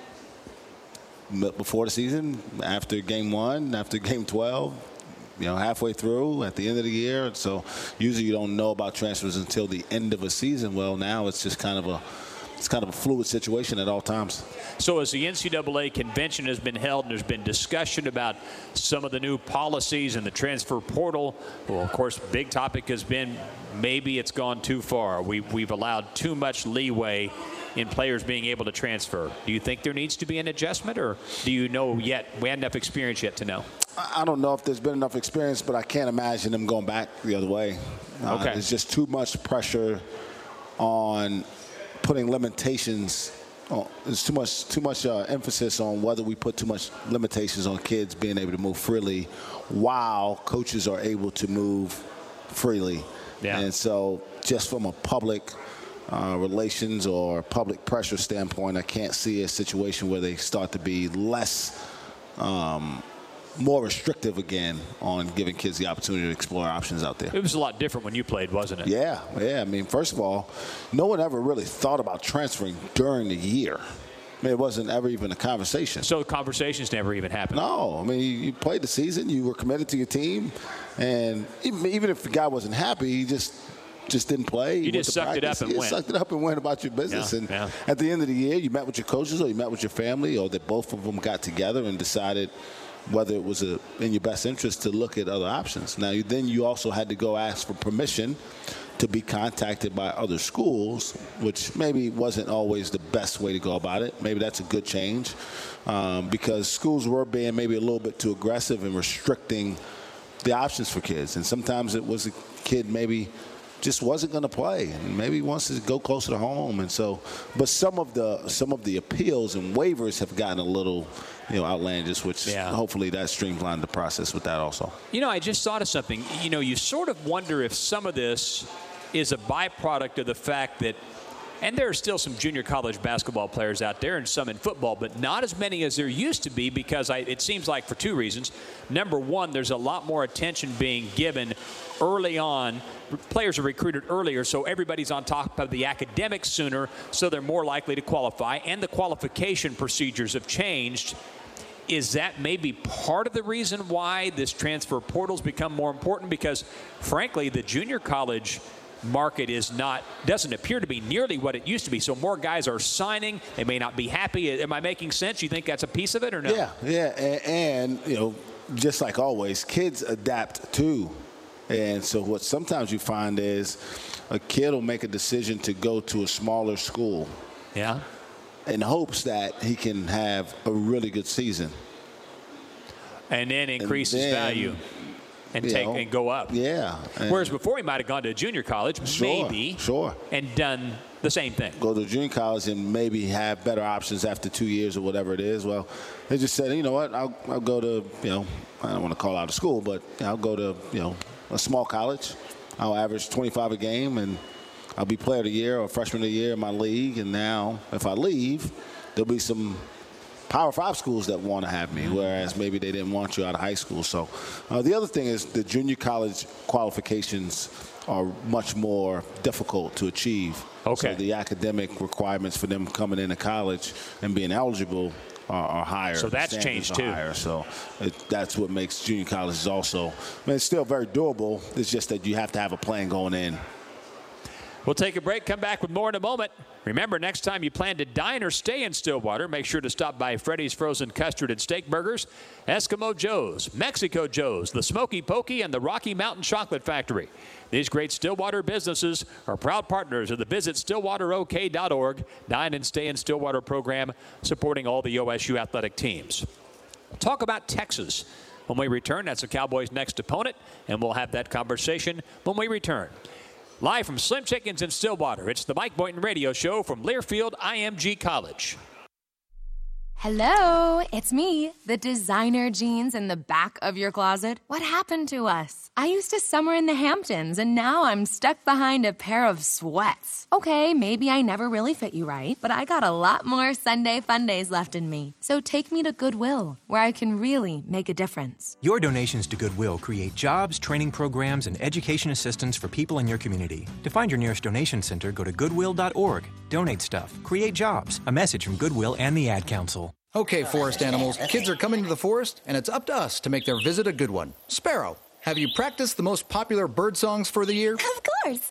before the season, after game one, after game twelve, you know, halfway through, at the end of the year. So usually you don't know about transfers until the end of a season. Well, now it's just kind of a it's kind of a fluid situation at all times. So as the N C double A convention has been held and there's been discussion about some of the new policies and the transfer portal, well, of course, big topic has been maybe it's gone too far. We, we've allowed too much leeway in players being able to transfer. Do you think there needs to be an adjustment, or do you know yet, we have enough experience yet to know? I don't know if there's been enough experience, but I can't imagine them going back the other way. Uh, okay. There's just too much pressure on putting limitations on, there's too much too much uh, emphasis on whether we put too much limitations on kids being able to move freely while coaches are able to move freely. Yeah. And so just from a public uh, relations or public pressure standpoint, I can't see a situation where they start to be less um, more restrictive again on giving kids the opportunity to explore options out there. It was a lot different when you played, wasn't it? Yeah, yeah. I mean, first of all, no one ever really thought about transferring during the year. I mean, it wasn't ever even a conversation. So conversations never even happened? No. I mean, you, you played the season. You were committed to your team. And even, even if the guy wasn't happy, he just just didn't play. You just sucked practice. it up and you went. sucked it up and went about your business. Yeah, and yeah. at the end of the year, you met with your coaches or you met with your family, or that both of them got together and decided whether it was a, in your best interest to look at other options. Now, you, then you also had to go ask for permission to be contacted by other schools, which maybe wasn't always the best way to go about it. Maybe that's a good change um, because schools were being maybe a little bit too aggressive in restricting the options for kids. And sometimes it was a kid maybe just wasn't going to play, and maybe wants to go closer to home. And so, but some of the some of the appeals and waivers have gotten a little, you know, outlandish, which yeah. hopefully that streamlined the process with that also. You know, I just thought of something. You know, you sort of wonder if some of this is a byproduct of the fact that, and there are still some junior college basketball players out there and some in football, but not as many as there used to be, because I, it seems like for two reasons. Number one, there's a lot more attention being given early on. Players are recruited earlier, so everybody's on top of the academics sooner, so they're more likely to qualify, and the qualification procedures have changed. Is that maybe part of the reason why this transfer portal's become more important? Because, frankly, the junior college market is not, doesn't appear to be nearly what it used to be. So more guys are signing. They may not be happy. Am I making sense? You think that's a piece of it or no? Yeah, yeah. And, and you know, just like always, kids adapt too. And so what sometimes you find is a kid will make a decision to go to a smaller school. Yeah. In hopes that he can have a really good season. And then increases and then, value. And take know, and go up. Yeah. Whereas before he might have gone to a junior college, sure, maybe, sure, and done the same thing. Go to junior college and maybe have better options after two years or whatever it is. Well, they just said, you know what, I'll, I'll go to, you know, I don't want to call out a school, but I'll go to, you know, a small college. I'll average twenty-five a game, and I'll be player of the year or freshman of the year in my league. And now, if I leave, there'll be some Power Five schools that want to have me, whereas maybe they didn't want you out of high school. So uh, the other thing is the junior college qualifications are much more difficult to achieve. Okay. So the academic requirements for them coming into college and being eligible are, are higher. So that's changed too. Higher. So it, that's what makes junior colleges also. I mean, it's still very doable. It's just that you have to have a plan going in. We'll take a break, come back with more in a moment. Remember, next time you plan to dine or stay in Stillwater, make sure to stop by Freddy's Frozen Custard and Steak Burgers, Eskimo Joe's, Mexico Joe's, the Smoky Pokey, and the Rocky Mountain Chocolate Factory. These great Stillwater businesses are proud partners of the Visit Stillwater O K dot org Dine and Stay in Stillwater program, supporting all the O S U athletic teams. We'll talk about Texas when we return. That's the Cowboys' next opponent, and we'll have that conversation when we return. Live from Slim Chickens in Stillwater, it's the Mike Boynton Radio Show from Learfield I M G College. Hello, it's me, the designer jeans in the back of your closet. What happened to us? I used to summer in the Hamptons, and now I'm stuck behind a pair of sweats. Okay, maybe I never really fit you right, but I got a lot more Sunday fun days left in me. So take me to Goodwill, where I can really make a difference. Your donations to Goodwill create jobs, training programs, and education assistance for people in your community. To find your nearest donation center, go to goodwill dot org. Donate stuff. Create jobs. A message from Goodwill and the Ad Council. Okay, forest animals, kids are coming to the forest, and it's up to us to make their visit a good one. Sparrow, have you practiced the most popular bird songs for the year? Of course.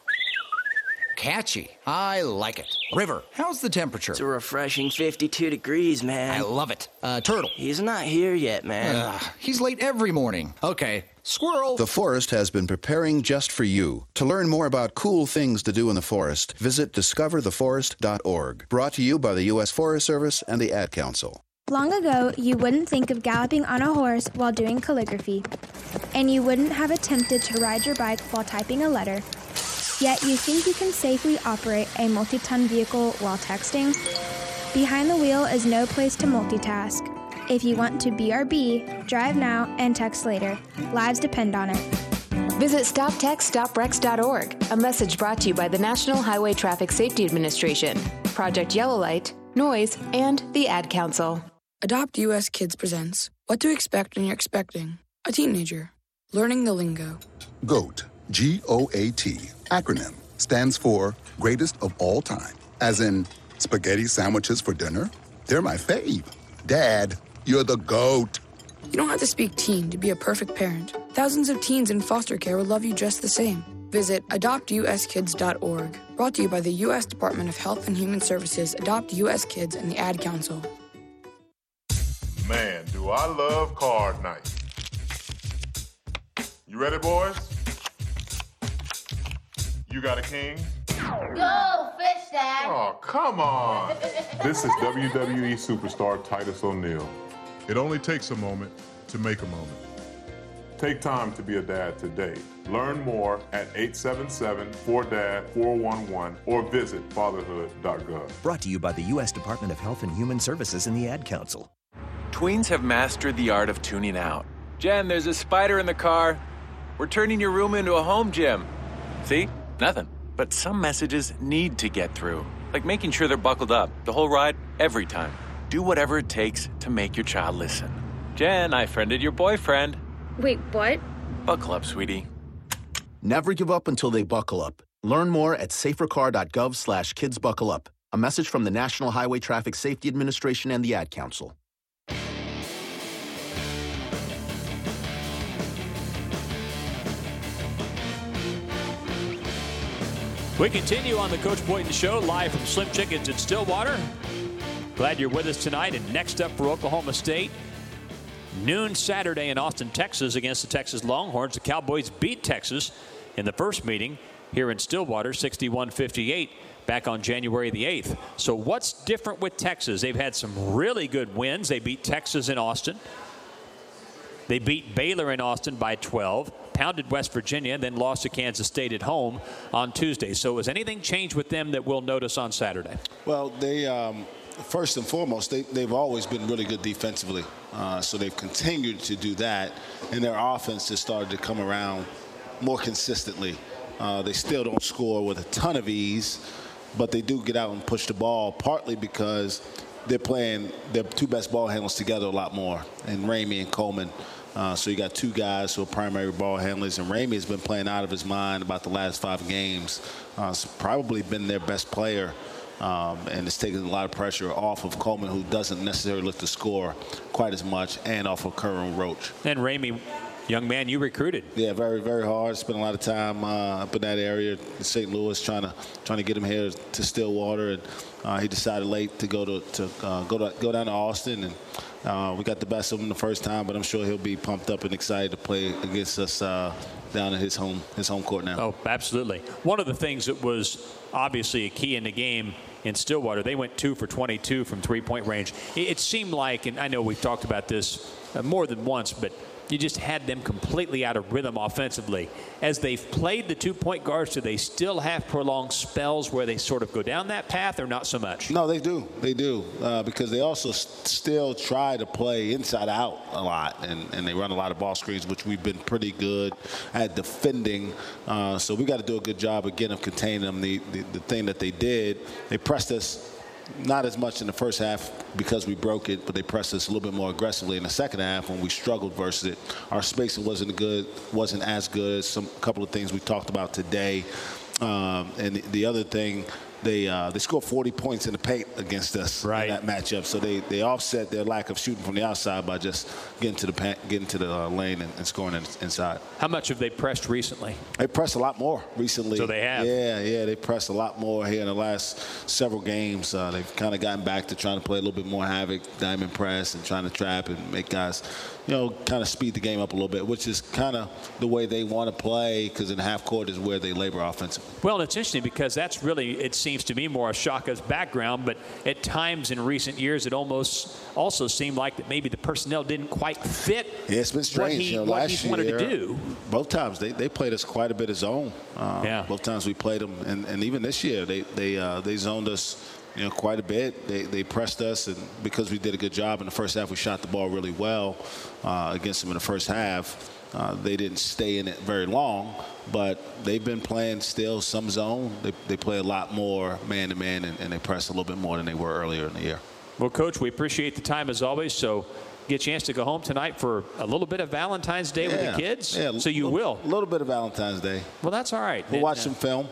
Catchy. I like it. River, how's the temperature? It's a refreshing fifty-two degrees, man. I love it. Uh, Turtle. He's not here yet, man. Uh, he's late every morning. Okay. Squirrel. The forest has been preparing just for you. To learn more about cool things to do in the forest, visit discover the forest dot org. Brought to you by the U S Forest Service and the Ad Council. Long ago, you wouldn't think of galloping on a horse while doing calligraphy, and you wouldn't have attempted to ride your bike while typing a letter. Yet you think you can safely operate a multi-ton vehicle while texting? Behind the wheel is no place to multitask. If you want to B R B, drive now and text later. Lives depend on it. Visit stop text stop wrecks dot org. A message brought to you by the National Highway Traffic Safety Administration, Project Yellow Light, Noise, and the Ad Council. Adopt U S Kids presents What to Expect When You're Expecting a Teenager. Learning the Lingo. GOAT, G O A T, acronym, stands for Greatest of All Time. As in, spaghetti sandwiches for dinner? They're my fave. Dad, you're the GOAT. You don't have to speak teen to be a perfect parent. Thousands of teens in foster care would love you just the same. Visit adopt u s kids dot org. Brought to you by the U S Department of Health and Human Services, Adopt U S Kids, and the Ad Council. Man, do I love card night. You ready, boys? You got a king? Go, Fish Dad! Oh, come on. This is W W E superstar Titus O'Neil. It only takes a moment to make a moment. Take time to be a dad today. Learn more at eight seven seven, four D A D, four one one or visit fatherhood dot gov. Brought to you by the U S Department of Health and Human Services and the Ad Council. Tweens have mastered the art of tuning out. Jen, there's a spider in the car. We're turning your room into a home gym. See? Nothing. But some messages need to get through. Like making sure they're buckled up the whole ride, every time. Do whatever it takes to make your child listen. Jen, I friended your boyfriend. Wait, what? Buckle up, sweetie. Never give up until they buckle up. Learn more at safercar dot gov slash kids buckle up. A message from the National Highway Traffic Safety Administration and the Ad Council. We continue on the Coach Boynton Show, live from Slim Chickens in Stillwater. Glad you're with us tonight. And next up for Oklahoma State, noon Saturday in Austin, Texas, against the Texas Longhorns. The Cowboys beat Texas in the first meeting here in Stillwater, sixty-one fifty-eight, back on January the eighth. So what's different with Texas? They've had some really good wins. They beat Texas in Austin. They beat Baylor in Austin by twelve, pounded West Virginia, then lost to Kansas State at home on Tuesday. So has anything changed with them that we'll notice on Saturday? Well, they um, first and foremost, they, they've always been really good defensively. Uh, so they've continued to do that, and their offense has started to come around more consistently. Uh, they still don't score with a ton of ease, but they do get out and push the ball, partly because they're playing their two best ball handlers together a lot more, and Ramey and Coleman. Uh, so you got two guys who are primary ball handlers, and Ramey has been playing out of his mind about the last five games. Uh, it's probably been their best player, um, and it's taken a lot of pressure off of Coleman, who doesn't necessarily look to score quite as much, and off of Curran Roach. And Ramey, young man you recruited. Yeah, very, very hard. Spent a lot of time uh, up in that area in Saint Louis trying to trying to get him here to Stillwater, and uh, he decided late to go to, to uh, go to go down to Austin, and uh, we got the best of him the first time. But I'm sure he'll be pumped up and excited to play against us uh, down at his home his home court now. Oh, absolutely. One of the things that was obviously a key in the game in Stillwater, they went two for twenty-two from three-point range. It, it seemed like, and I know we've talked about this uh, more than once, but you just had them completely out of rhythm offensively. As they've played the two-point guards, do they still have prolonged spells where they sort of go down that path, or not so much? No, they do. They do uh, because they also s- still try to play inside out a lot, and, and they run a lot of ball screens, which we've been pretty good at defending. Uh, so we got to do a good job again of containing them. The, the the thing that they did, they pressed us. Not as much in the first half because we broke it, but they pressed us a little bit more aggressively in the second half when we struggled versus it. Our spacing wasn't good, wasn't as good as some couple of things we talked about today. Um, and the, the other thing, they uh, they scored forty points in the paint against us right. in that matchup. So they, they offset their lack of shooting from the outside by just getting to the pa- getting to the uh, lane and, and scoring in, inside. How much have they pressed recently? They pressed a lot more recently. So they have? Yeah, yeah. They pressed a lot more here in the last several games. Uh, they've kind of gotten back to trying to play a little bit more havoc, diamond press, and trying to trap and make guys, you know, kind of speed the game up a little bit, which is kind of the way they want to play, because in half court is where they labor offensively. Well, it's interesting because that's really, it seems to me, more Shaka's background, but at times in recent years it almost also seemed like that maybe the personnel didn't quite fit yeah, it's been strange. what he, you know, what last he wanted year, to do. Both times they, they played us quite a bit of zone. Uh, yeah. Both times we played them, and, and even this year they they uh, they zoned us, you know, quite a bit. They they pressed us, and because we did a good job in the first half, we shot the ball really well uh, against them in the first half. Uh, they didn't stay in it very long, but they've been playing still some zone. They, they play a lot more man-to-man, and, and they press a little bit more than they were earlier in the year. Well, Coach, we appreciate the time as always. So get a chance to go home tonight for a little bit of Valentine's Day yeah. with the kids? Yeah, so you l- will? A little bit of Valentine's Day. Well, that's all right. We'll and, watch uh, some film.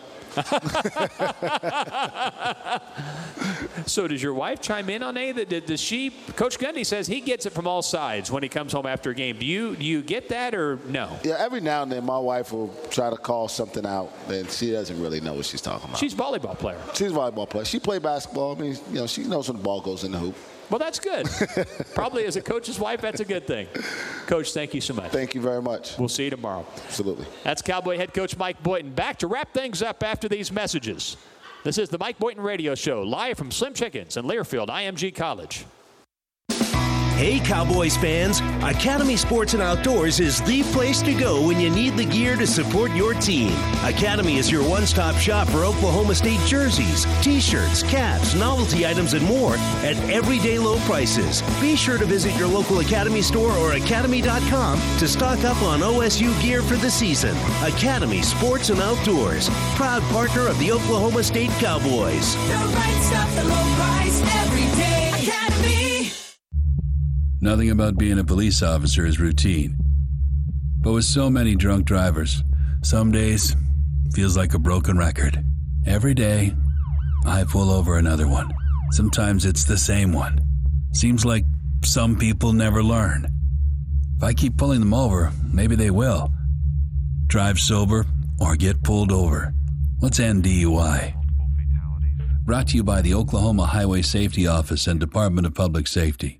So does your wife chime in on any of that? Does she? Coach Gundy says he gets it from all sides when he comes home after a game. Do you do you get that or no? Yeah, every now and then my wife will try to call something out, and she doesn't really know what she's talking about. She's a volleyball player. She's a volleyball player. She played basketball. I mean, you know, she knows when the ball goes in the hoop. Well, that's good. Probably as a coach's wife, that's a good thing. Coach, thank you so much. Thank you very much. We'll see you tomorrow. Absolutely. That's Cowboy head coach Mike Boynton. Back to wrap things up after these messages. This is the Mike Boynton Radio Show, live from Slim Chickens in Learfield, I M G College. Hey, Cowboys fans, Academy Sports and Outdoors is the place to go when you need the gear to support your team. Academy is your one-stop shop for Oklahoma State jerseys, t-shirts, caps, novelty items, and more at everyday low prices. Be sure to visit your local Academy store or academy dot com to stock up on O S U gear for the season. Academy Sports and Outdoors, proud partner of the Oklahoma State Cowboys. The right stuff, the low price, every day. Academy. Nothing about being a police officer is routine. But with so many drunk drivers, some days feels like a broken record. Every day, I pull over another one. Sometimes it's the same one. Seems like some people never learn. If I keep pulling them over, maybe they will. Drive sober or get pulled over. Let's end D U I. Brought to you by the Oklahoma Highway Safety Office and Department of Public Safety.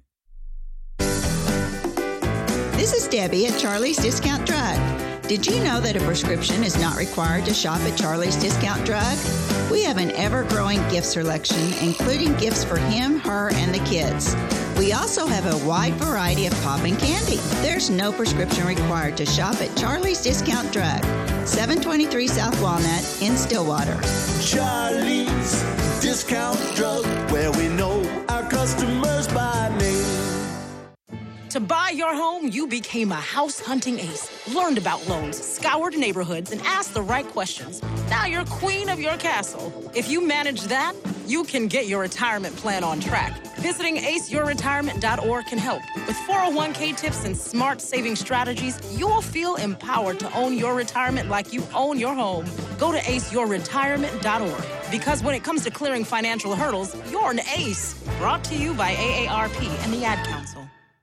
This is Debbie at Charlie's Discount Drug. Did you know that a prescription is not required to shop at Charlie's Discount Drug? We have an ever-growing gift selection, including gifts for him, her, and the kids. We also have a wide variety of popping candy. There's no prescription required to shop at Charlie's Discount Drug, seven twenty-three South Walnut in Stillwater. Charlie's Discount Drug, where we know our customers by name. To buy your home, you became a house hunting ace, learned about loans, scoured neighborhoods, and asked the right questions. Now you're queen of your castle. If you manage that, you can get your retirement plan on track. Visiting ace your retirement dot org can help. With four oh one k tips and smart saving strategies, you'll feel empowered to own your retirement like you own your home. Go to ace your retirement dot org. Because when it comes to clearing financial hurdles, you're an ace. Brought to you by A A R P and the Ad Council.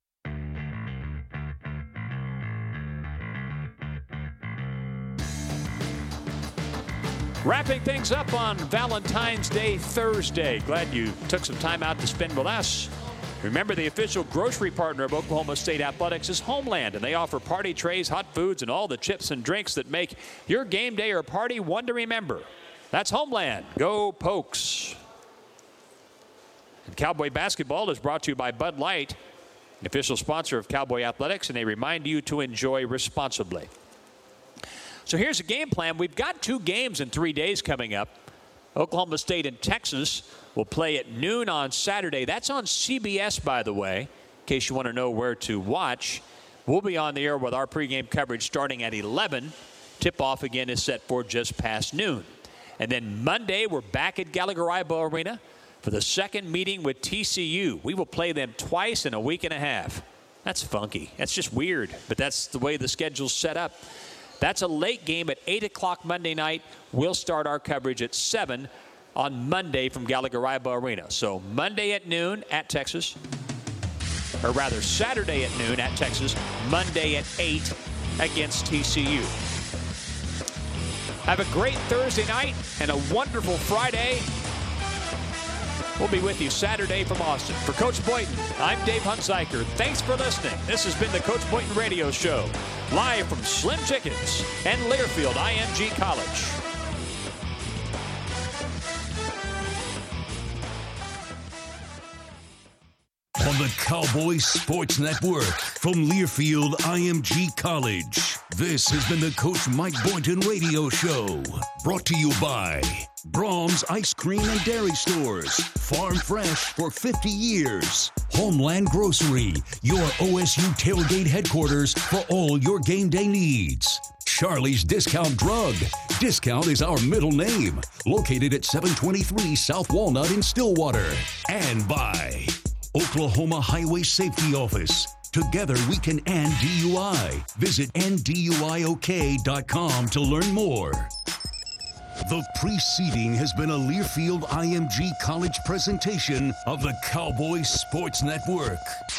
Wrapping things up on Valentine's Day Thursday. Glad you took some time out to spend with us. Remember, the official grocery partner of Oklahoma State Athletics is Homeland, and they offer party trays, hot foods, and all the chips and drinks that make your game day or party one to remember. That's Homeland. Go Pokes. And Cowboy basketball is brought to you by Bud Light. an official sponsor of Cowboy Athletics, and they remind you to enjoy responsibly. So here's a game plan. We've got two games in three days coming up. Oklahoma State and Texas will play at noon on Saturday. That's on C B S, by the way, in case you want to know where to watch. We'll be on the air with our pregame coverage starting at eleven. Tip-off again is set for just past noon. And then Monday, we're back at Gallagher-Iba Arena for the second meeting with T C U. We will play them twice in a week and a half. That's funky. That's just weird, but that's the way the schedule's set up. That's a late game at eight o'clock Monday night. We'll start our coverage at seven on Monday from Gallagher-Iba Arena. So Monday at noon at Texas, or rather Saturday at noon at Texas, Monday at eight against T C U. Have a great Thursday night and a wonderful Friday. We'll be with you Saturday from Austin. For Coach Boynton, I'm Dave Hunziker. Thanks for listening. This has been the Coach Boynton Radio Show, live from Slim Chickens and Learfield I M G College. On the Cowboy Sports Network from Learfield I M G College. This has been the Coach Mike Boynton Radio Show. Brought to you by Brahms Ice Cream and Dairy Stores. Farm fresh for fifty years. Homeland Grocery, your O S U tailgate headquarters for all your game day needs. Charlie's Discount Drug. Discount is our middle name. Located at seven twenty-three South Walnut in Stillwater. And by Oklahoma Highway Safety Office. Together we can end D U I. Visit N D U I O K dot com to learn more. The preceding has been a Learfield I M G College presentation of the Cowboy Sports Network.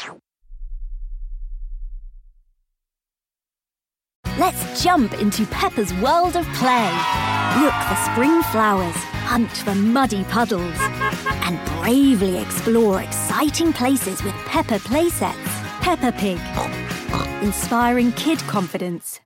Let's jump into Peppa's world of play. Look for spring flowers, hunt for muddy puddles, and bravely explore exciting places with Peppa playsets. Peppa Pig, inspiring kid confidence.